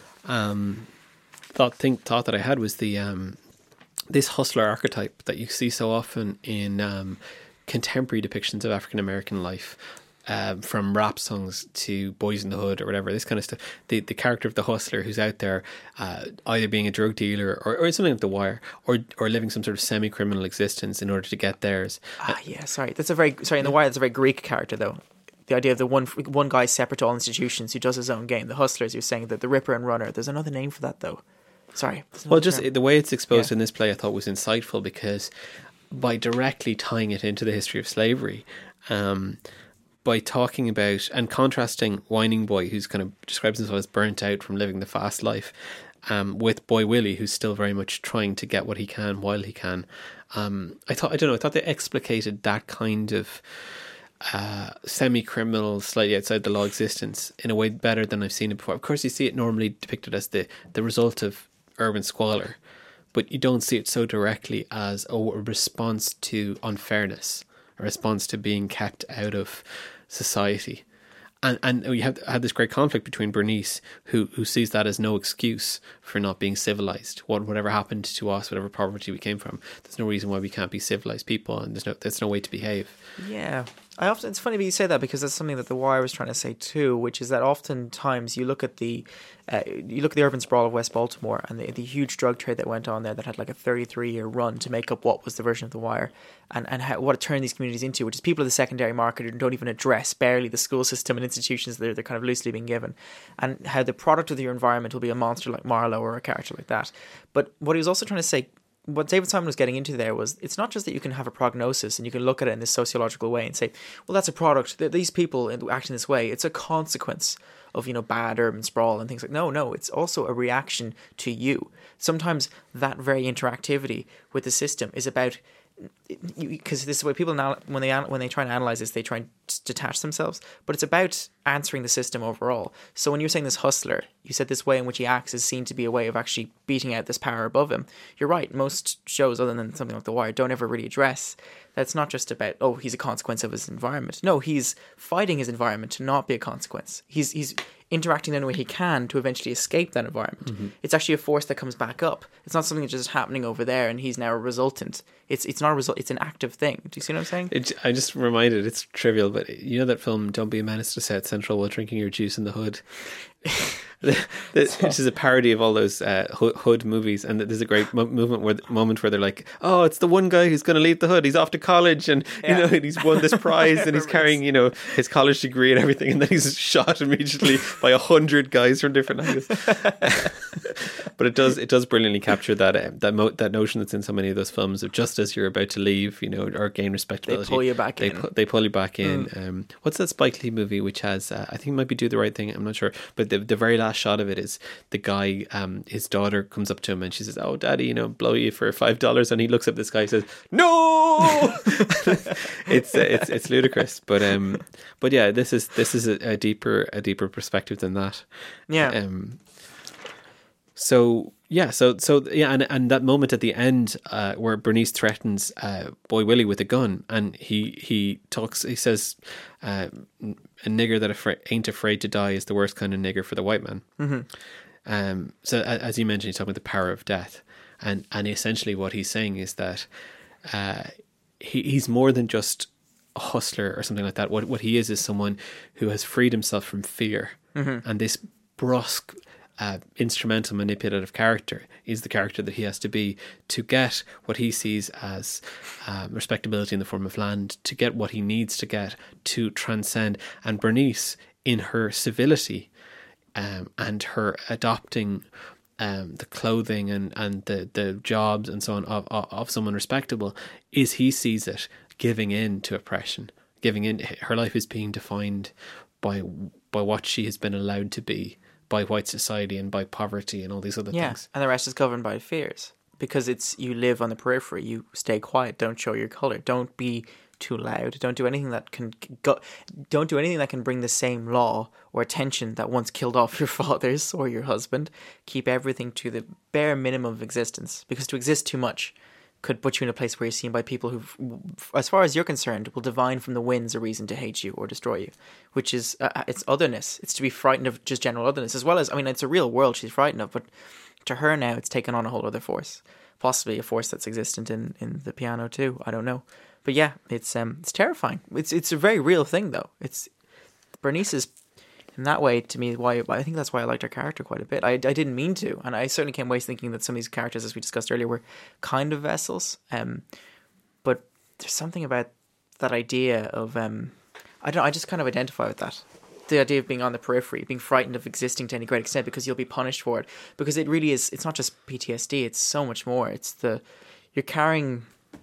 um, thought think thought that I had was the um, this hustler archetype that you see so often in um, contemporary depictions of African American life, uh, from rap songs to Boys in the Hood or whatever, this kind of stuff. The the character of the hustler who's out there, uh, either being a drug dealer or, or something like The Wire, or or living some sort of semi criminal existence in order to get theirs. Ah, yeah, sorry, that's a very sorry. In The Wire, that's a very Greek character, though. The idea of the one one guy separate to all institutions who does his own game. The hustlers, you're saying that the Ripper and Runner. There's another name for that, though. Sorry. Well, just term. the way it's exposed Yeah. in this play, I thought was insightful, because by directly tying it into the history of slavery, um, by talking about and contrasting Whining Boy, who's kind of describes himself as burnt out from living the fast life, um, with Boy Willie, who's still very much trying to get what he can while he can. Um, I thought I don't know. I thought they explicated that kind of uh, semi-criminal, slightly outside the law existence in a way better than I've seen it before. Of course, you see it normally depicted as the the result of urban squalor, but you don't see it so directly as oh, a response to unfairness, a response to being kept out of society. And and you have had this great conflict between Bernice, who who sees that as no excuse for not being civilized. What whatever happened to us, whatever poverty we came from, there's no reason why we can't be civilized people, and there's no there's no way to behave. Yeah, I often it's funny that you say that, because that's something that The Wire was trying to say too, which is that oftentimes you look at the uh, you look at the urban sprawl of West Baltimore and the, the huge drug trade that went on there that had like a thirty-three year run to make up what was the version of The Wire, and and how, what it turned these communities into, which is people of the secondary market who don't even address barely the school system and institutions that they're, they're kind of loosely being given, and how the product of your environment will be a monster like Marlowe or a character like that. But what he was also trying to say, what David Simon was getting into there, was it's not just that you can have a prognosis and you can look at it in this sociological way and say, well, that's a product, these people act in this way, it's a consequence of, you know, bad urban sprawl and things like, no, no, it's also a reaction to you. Sometimes that very interactivity with the system is about, because this is what people now, when they when they try and analyze this, they try and detach themselves, but it's about answering the system overall. So when you're saying this hustler, you said this way in which he acts is seen to be a way of actually beating out this power above him. You're right, most shows other than something like The Wire don't ever really address that. It's not just about, oh, he's a consequence of his environment. No, he's fighting his environment to not be a consequence. He's he's interacting in any way he can to eventually escape that environment. Mm-hmm. It's actually a force that comes back up. It's not something that's just happening over there and he's now a resultant. It's it's not a result. It's an active thing. Do you see what I'm saying? It, I just reminded, it's trivial, but you know that film Don't Be a Menace to South Central while drinking your juice in the hood? Which is a parody of all those uh, hood movies, and there's a great mo- movement where moment where they're like, "Oh, it's the one guy who's going to leave the hood. He's off to college, and Yeah. you know, and he's won this prize, and he's carrying, you know, his college degree and everything, and then he's shot immediately by a hundred guys from different angles." But it does it does brilliantly capture that uh, that mo- that notion that's in so many of those films of just as you're about to leave, you know, or gain respectability, They pull you back they in. Pu- they pull you back in. Mm. Um, what's that Spike Lee movie which has? Uh, I think it might be Do the Right Thing. I'm not sure, but the the very last shot of it is the guy. Um, his daughter comes up to him and she says, "Oh, Daddy, you know, blow you for five dollars," and he looks at this guy and says, "No." it's uh, it's it's ludicrous, but um, but yeah, this is this is a, a deeper a deeper perspective than that. Yeah. Um. So yeah, so so yeah, and and that moment at the end uh, where Bernice threatens uh, Boy Willie with a gun, and he he talks, he says, uh, "A nigger that afra- ain't afraid to die is the worst kind of nigger for the white man." Mm-hmm. Um, so a- as you mentioned, he's talking about the power of death, and and essentially what he's saying is that uh, he he's more than just a hustler or something like that. What what he is is someone who has freed himself from fear, Mm-hmm. and this brusque, uh, instrumental, manipulative character is the character that he has to be to get what he sees as um, respectability in the form of land, to get what he needs to get to transcend. And Bernice, in her civility um, and her adopting um, the clothing and, and the, the jobs and so on of, of, of someone respectable, is he sees it giving in to oppression, giving in. Her life is being defined by by what she has been allowed to be by white society and by poverty and all these other Yeah, things. and the rest is governed by fears because it's you live on the periphery. You stay quiet. Don't show your color. Don't be too loud. Don't do anything that can go. Don't do anything that can bring the same law or attention that once killed off your fathers or your husband. Keep everything to the bare minimum of existence, because to exist too much could put you in a place where you're seen by people who, as far as you're concerned, will divine from the winds a reason to hate you or destroy you, which is, uh, it's otherness. It's to be frightened of just general otherness, as well as, I mean, it's a real world she's frightened of, but to her now it's taken on a whole other force, possibly a force that's existent in, in the piano too. I don't know. But yeah, it's um, it's terrifying. It's it's a very real thing, though. It's Bernice is, in that way, to me, why I think that's why I liked her character quite a bit. I, I didn't mean to, and I certainly came away thinking that some of these characters, as we discussed earlier, were kind of vessels. Um, but there's something about that idea of um, I don't. I just kind of identify with that. The idea of being on the periphery, being frightened of existing to any great extent because you'll be punished for it. Because it really is. It's not just P T S D. It's so much more. It's the you're carrying.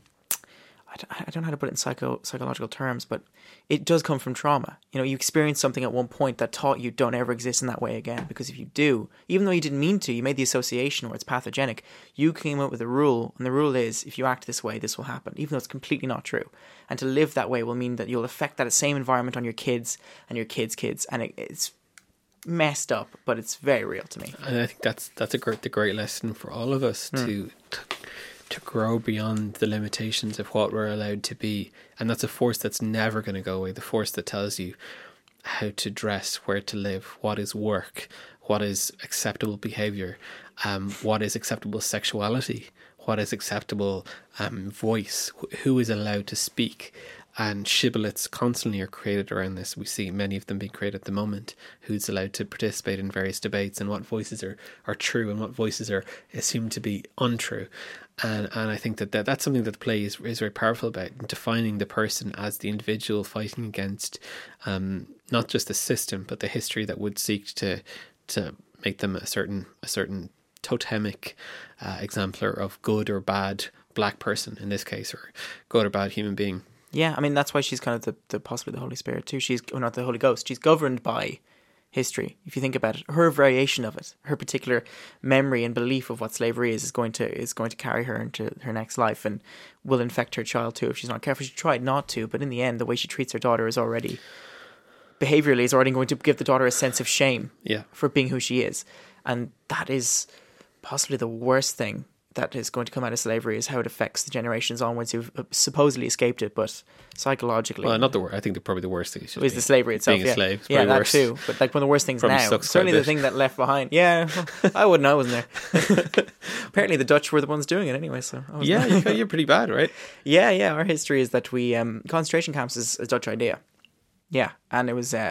I don't know how to put it in psycho psychological terms, but it does come from trauma. You know, you experienced something at one point that taught you don't ever exist in that way again. Because if you do, even though you didn't mean to, you made the association where it's pathogenic. You came up with a rule, and the rule is if you act this way, this will happen, even though it's completely not true. And to live that way will mean that you'll affect that same environment on your kids and your kids' kids, and it, it's messed up, but it's very real to me. And I think that's that's a great the great lesson for all of us mm. to. to to grow beyond the limitations of what we're allowed to be. And that's a force that's never going to go away. The force that tells you how to dress, where to live, what is work, what is acceptable behavior, um, what is acceptable sexuality, what is acceptable um, voice, who is allowed to speak. And shibboleths constantly are created around this. We see many of them being created at the moment. Who's allowed to participate in various debates, and what voices are, are true and what voices are assumed to be untrue. And and I think that, that that's something that the play is, is very powerful about, defining the person as the individual fighting against um, not just the system, but the history that would seek to to make them a certain a certain totemic uh, exemplar of good or bad black person in this case, or good or bad human being. Yeah, I mean, that's why she's kind of the, the possibly the Holy Spirit too. She's, well, not the Holy Ghost. She's governed by history. If you think about it, her variation of it, her particular memory and belief of what slavery is, is going to is going to carry her into her next life, and will infect her child too if she's not careful. She tried not to, but in the end, the way she treats her daughter is already behaviorally is already going to give the daughter a sense of shame yeah. for being who she is, and that is possibly the worst thing that is going to come out of slavery, is how it affects the generations onwards who've supposedly escaped it, but psychologically. Well, not the worst. I think the, probably the worst thing is, is the slavery itself. Being yeah. a slave. Yeah, that worse. too. But like one of the worst things probably now. Certainly the thing that left behind. Yeah, well, I wouldn't. I wasn't there. Apparently, the Dutch were the ones doing it anyway. So I yeah, you, you're pretty bad, right? Yeah, yeah. Our history is that we um, concentration camps is a Dutch idea. Yeah, and it was. Uh,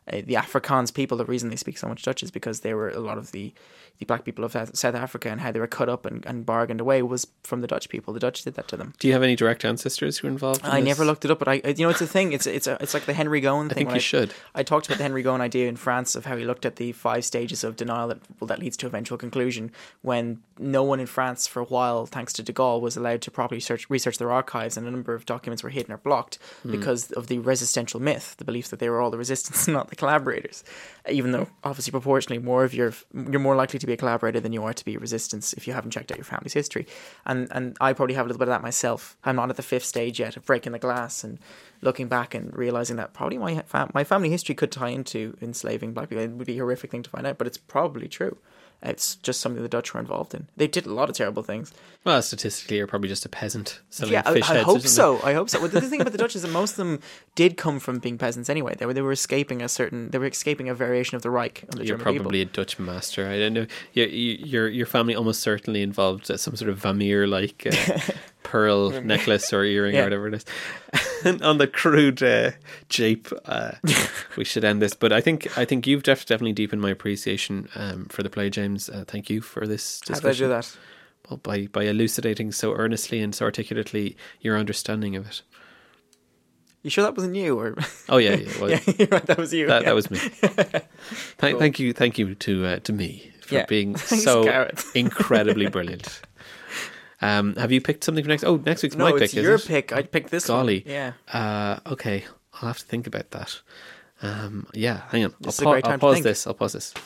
uh, the Afrikaans people, the reason they speak so much Dutch is because they were a lot of the, the black people of South Africa, and how they were cut up and, and bargained away was from the Dutch people. The Dutch did that to them. Do you have any direct ancestors who were involved in I this? never looked it up, but I, you know, it's a thing. It's it's a, it's like the Henry Gowen thing. I think When you should. I talked about the Henry Gowen idea in France of how he looked at the five stages of denial that well, that leads to eventual conclusion. When no one in France for a while, thanks to de Gaulle, was allowed to properly search, research their archives, and a number of documents were hidden or blocked mm. because of the resistential myth, the belief that they were all the resistance, not the collaborators. Even though, obviously, proportionally, more of your you're more likely to be a collaborator than you are to be a resistance if you haven't checked out your family's history. And and I probably have a little bit of that myself. I'm not at the fifth stage yet of breaking the glass and looking back and realizing that probably my fam- my family history could tie into enslaving black people. It would be a horrific thing to find out, but it's probably true. It's just something the Dutch were involved in. They did a lot of terrible things. Well, statistically, you're probably just a peasant selling yeah, fish I, I heads. hope so. I hope so. Well, the thing about the Dutch is that most of them did come from being peasants anyway. They were they were escaping a certain. They were escaping a variation of the Reich. Of the You're German probably people. a Dutch master. I don't know. Your your your family almost certainly involved uh, some sort of Vermeer like uh, pearl necklace or earring yeah. or whatever it is. And on the crude uh, jape, uh, we should end this. But I think I think you've def- definitely deepened my appreciation um, for the play, James. Uh, thank you for this discussion. How did I do that? Well, by by elucidating so earnestly and so articulately your understanding of it. You sure that wasn't you? Or oh yeah, yeah, well, yeah you're right, that was you. That, yeah. that was me. Th- cool. Thank you, thank you to uh, to me for yeah. being Thanks, so incredibly brilliant. Um, have you picked something for next? Oh, next week's no, my pick. it's is your it? pick. I picked this. Golly, one. Yeah. Uh, okay, I'll have to think about that. Um, yeah, hang on. This I'll, is a great pa- time I'll to pause think. this. I'll pause this.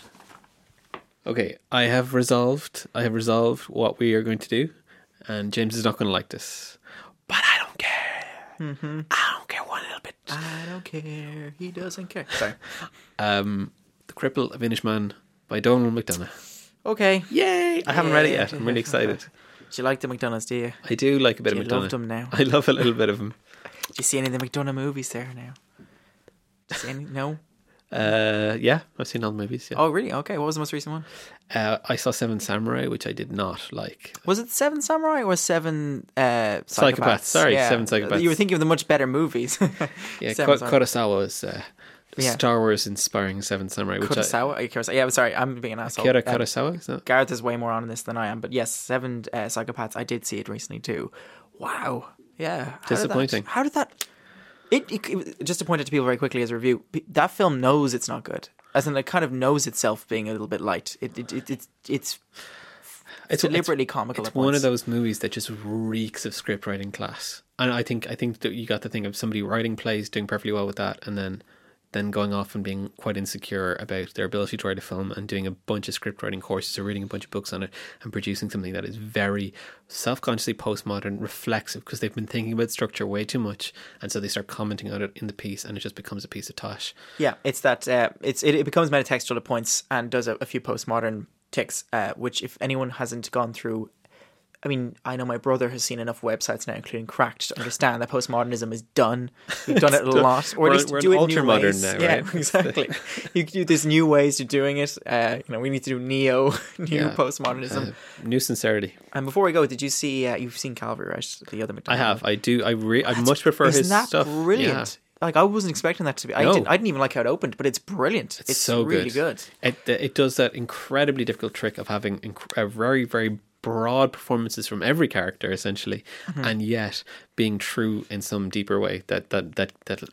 Okay, I have resolved. I have resolved what we are going to do, and James is not going to like this, but I don't care. Mm-hmm. I don't care one little bit. I don't care. He doesn't care. Sorry. Um, The Cripple of Inishmaan by Donald McDonough. Okay. Yay! I haven't yeah. read it yet. I'm really excited. Do you like the McDonoughs, do you? I do like a bit do of you McDonough. love them now? I love a little bit of him. Do you see any of the McDonough movies there now? Do you see any? No? Uh, yeah, I've seen all the movies. Yeah. Oh, really? Okay. What was the most recent one? Uh, I saw Seven Samurai, which I did not like. Was it Seven Samurai or Seven uh, Psychopaths? Psychopaths. Sorry, Seven Psychopaths. You were thinking of the much better movies. Yeah, Seven Ko- Samurai. Kurosawa is uh, Yeah. Star Wars inspiring Seven Samurai. Which Kurosawa? I, Kurosawa? Yeah, I'm sorry. I'm being an asshole. Akira Um, Kurosawa? Is that? Gareth is way more on this than I am. But yes, Seven uh, Psychopaths. I did see it recently too. Wow. Yeah. How did that- Disappointing. How did that... It, it, it just to point it to people very quickly as a review, p- that film knows it's not good. As in, it kind of knows itself being a little bit light. It, it, it, it it's It's deliberately it's, comical. It's at one points. of those movies that just reeks of script writing class. And I think I think that you got the thing of somebody writing plays, doing perfectly well with that, and then then going off and being quite insecure about their ability to write a film and doing a bunch of script writing courses or reading a bunch of books on it and producing something that is very self-consciously postmodern, reflexive, because they've been thinking about structure way too much, and so they start commenting on it in the piece and it just becomes a piece of tosh. Yeah, it's that uh, it's it, it becomes metatextual at points and does a, a few postmodern ticks, uh, which if anyone hasn't gone through, I mean, I know my brother has seen enough websites now, including Cracked, to understand that postmodernism is done. We've done it a lot, or at We're- least we're do an it new ultra-modern ways. now, yeah, right? exactly. You can do there's new ways of doing it. Uh, you know, we need to do neo, new Yeah. postmodernism. Uh, new sincerity. And before we go, did you see? Uh, you've seen Calvary, right? The other McDonald's. I have. I do. I re- I much prefer Isn't his that stuff. brilliant? Yeah. Like I wasn't expecting that to be. I No. didn't. I didn't even like how it opened, but it's brilliant. It's, It's so really good. good. It it does that incredibly difficult trick of having inc- a very very broad performances from every character essentially, Mm-hmm. and yet being true in some deeper way that that that that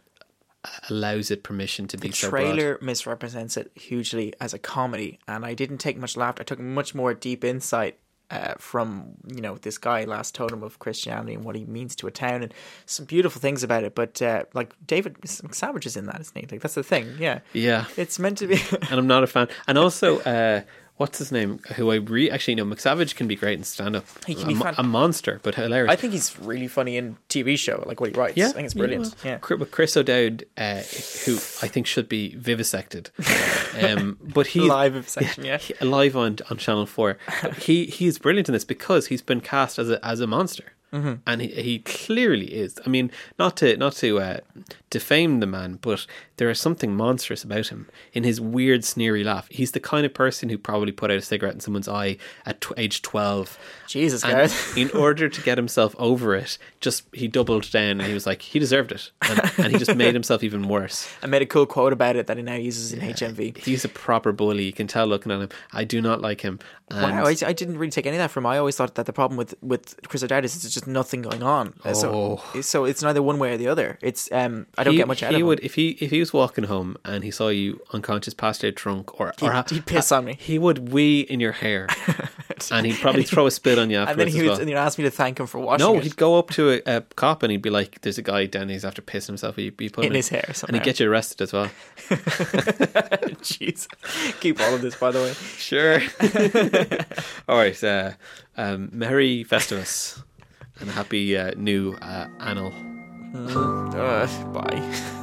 allows it permission to be The so broad. trailer misrepresents it hugely as a comedy, and I didn't take much laughter. I took much more deep insight uh, from you know this guy, Last Totem of Christianity, and what he means to a town, and some beautiful things about it. But uh, like David Savage is in that, isn't he? Like that's the thing. Yeah, Yeah, it's meant to be. and I'm not a fan. And also, uh, what's his name? Who I re actually know, McSavage can be great in stand up. He can a, be mo- fan- a monster, but hilarious. I think he's really funny in T V show, like what he writes. Yeah, I think it's brilliant. Yeah, Yeah. Cr- with Chris O'Dowd, uh, who I think should be vivisected, um, but he Live section, yeah. he- live on on Channel Four. But he he is brilliant in this because he's been cast as a as a monster. Mm-hmm. And he, he clearly is. I mean, not to not to uh, defame the man, but there is something monstrous about him in his weird, sneery laugh. He's the kind of person who probably put out a cigarette in someone's eye at tw- age twelve. Jesus, and Gareth. in order to get himself over it, just he doubled down and he was like, he deserved it, and, and he just made himself even worse. I made a cool quote about it that he now uses in Yeah, H M V. He's a proper bully. You can tell looking at him. I do not like him. And Wow, I, I didn't really take any of that from him. I always thought that the problem with, with Chris O'Dowd is there's just nothing going on. Uh, So, Oh. so it's neither one way or the other. It's um, I don't he, get much out he of him. would if he if he was walking home and he saw you unconscious, passed out, drunk, or, or He'd- he'd piss on me. He would wee in your hair, and he'd probably throw a spit on you and then afterwards he as would well. and he'd ask me to thank him for washing No, it he'd go up to a, a cop and he'd be like, "There's a guy down there. He's after pissing himself. He'd be putting in his hair and somehow. he'd get you arrested as well." Jeez. Keep all of this, by the way. Sure. All right. Uh, um, Merry Festivus and a happy uh, new uh, annal. Uh, bye.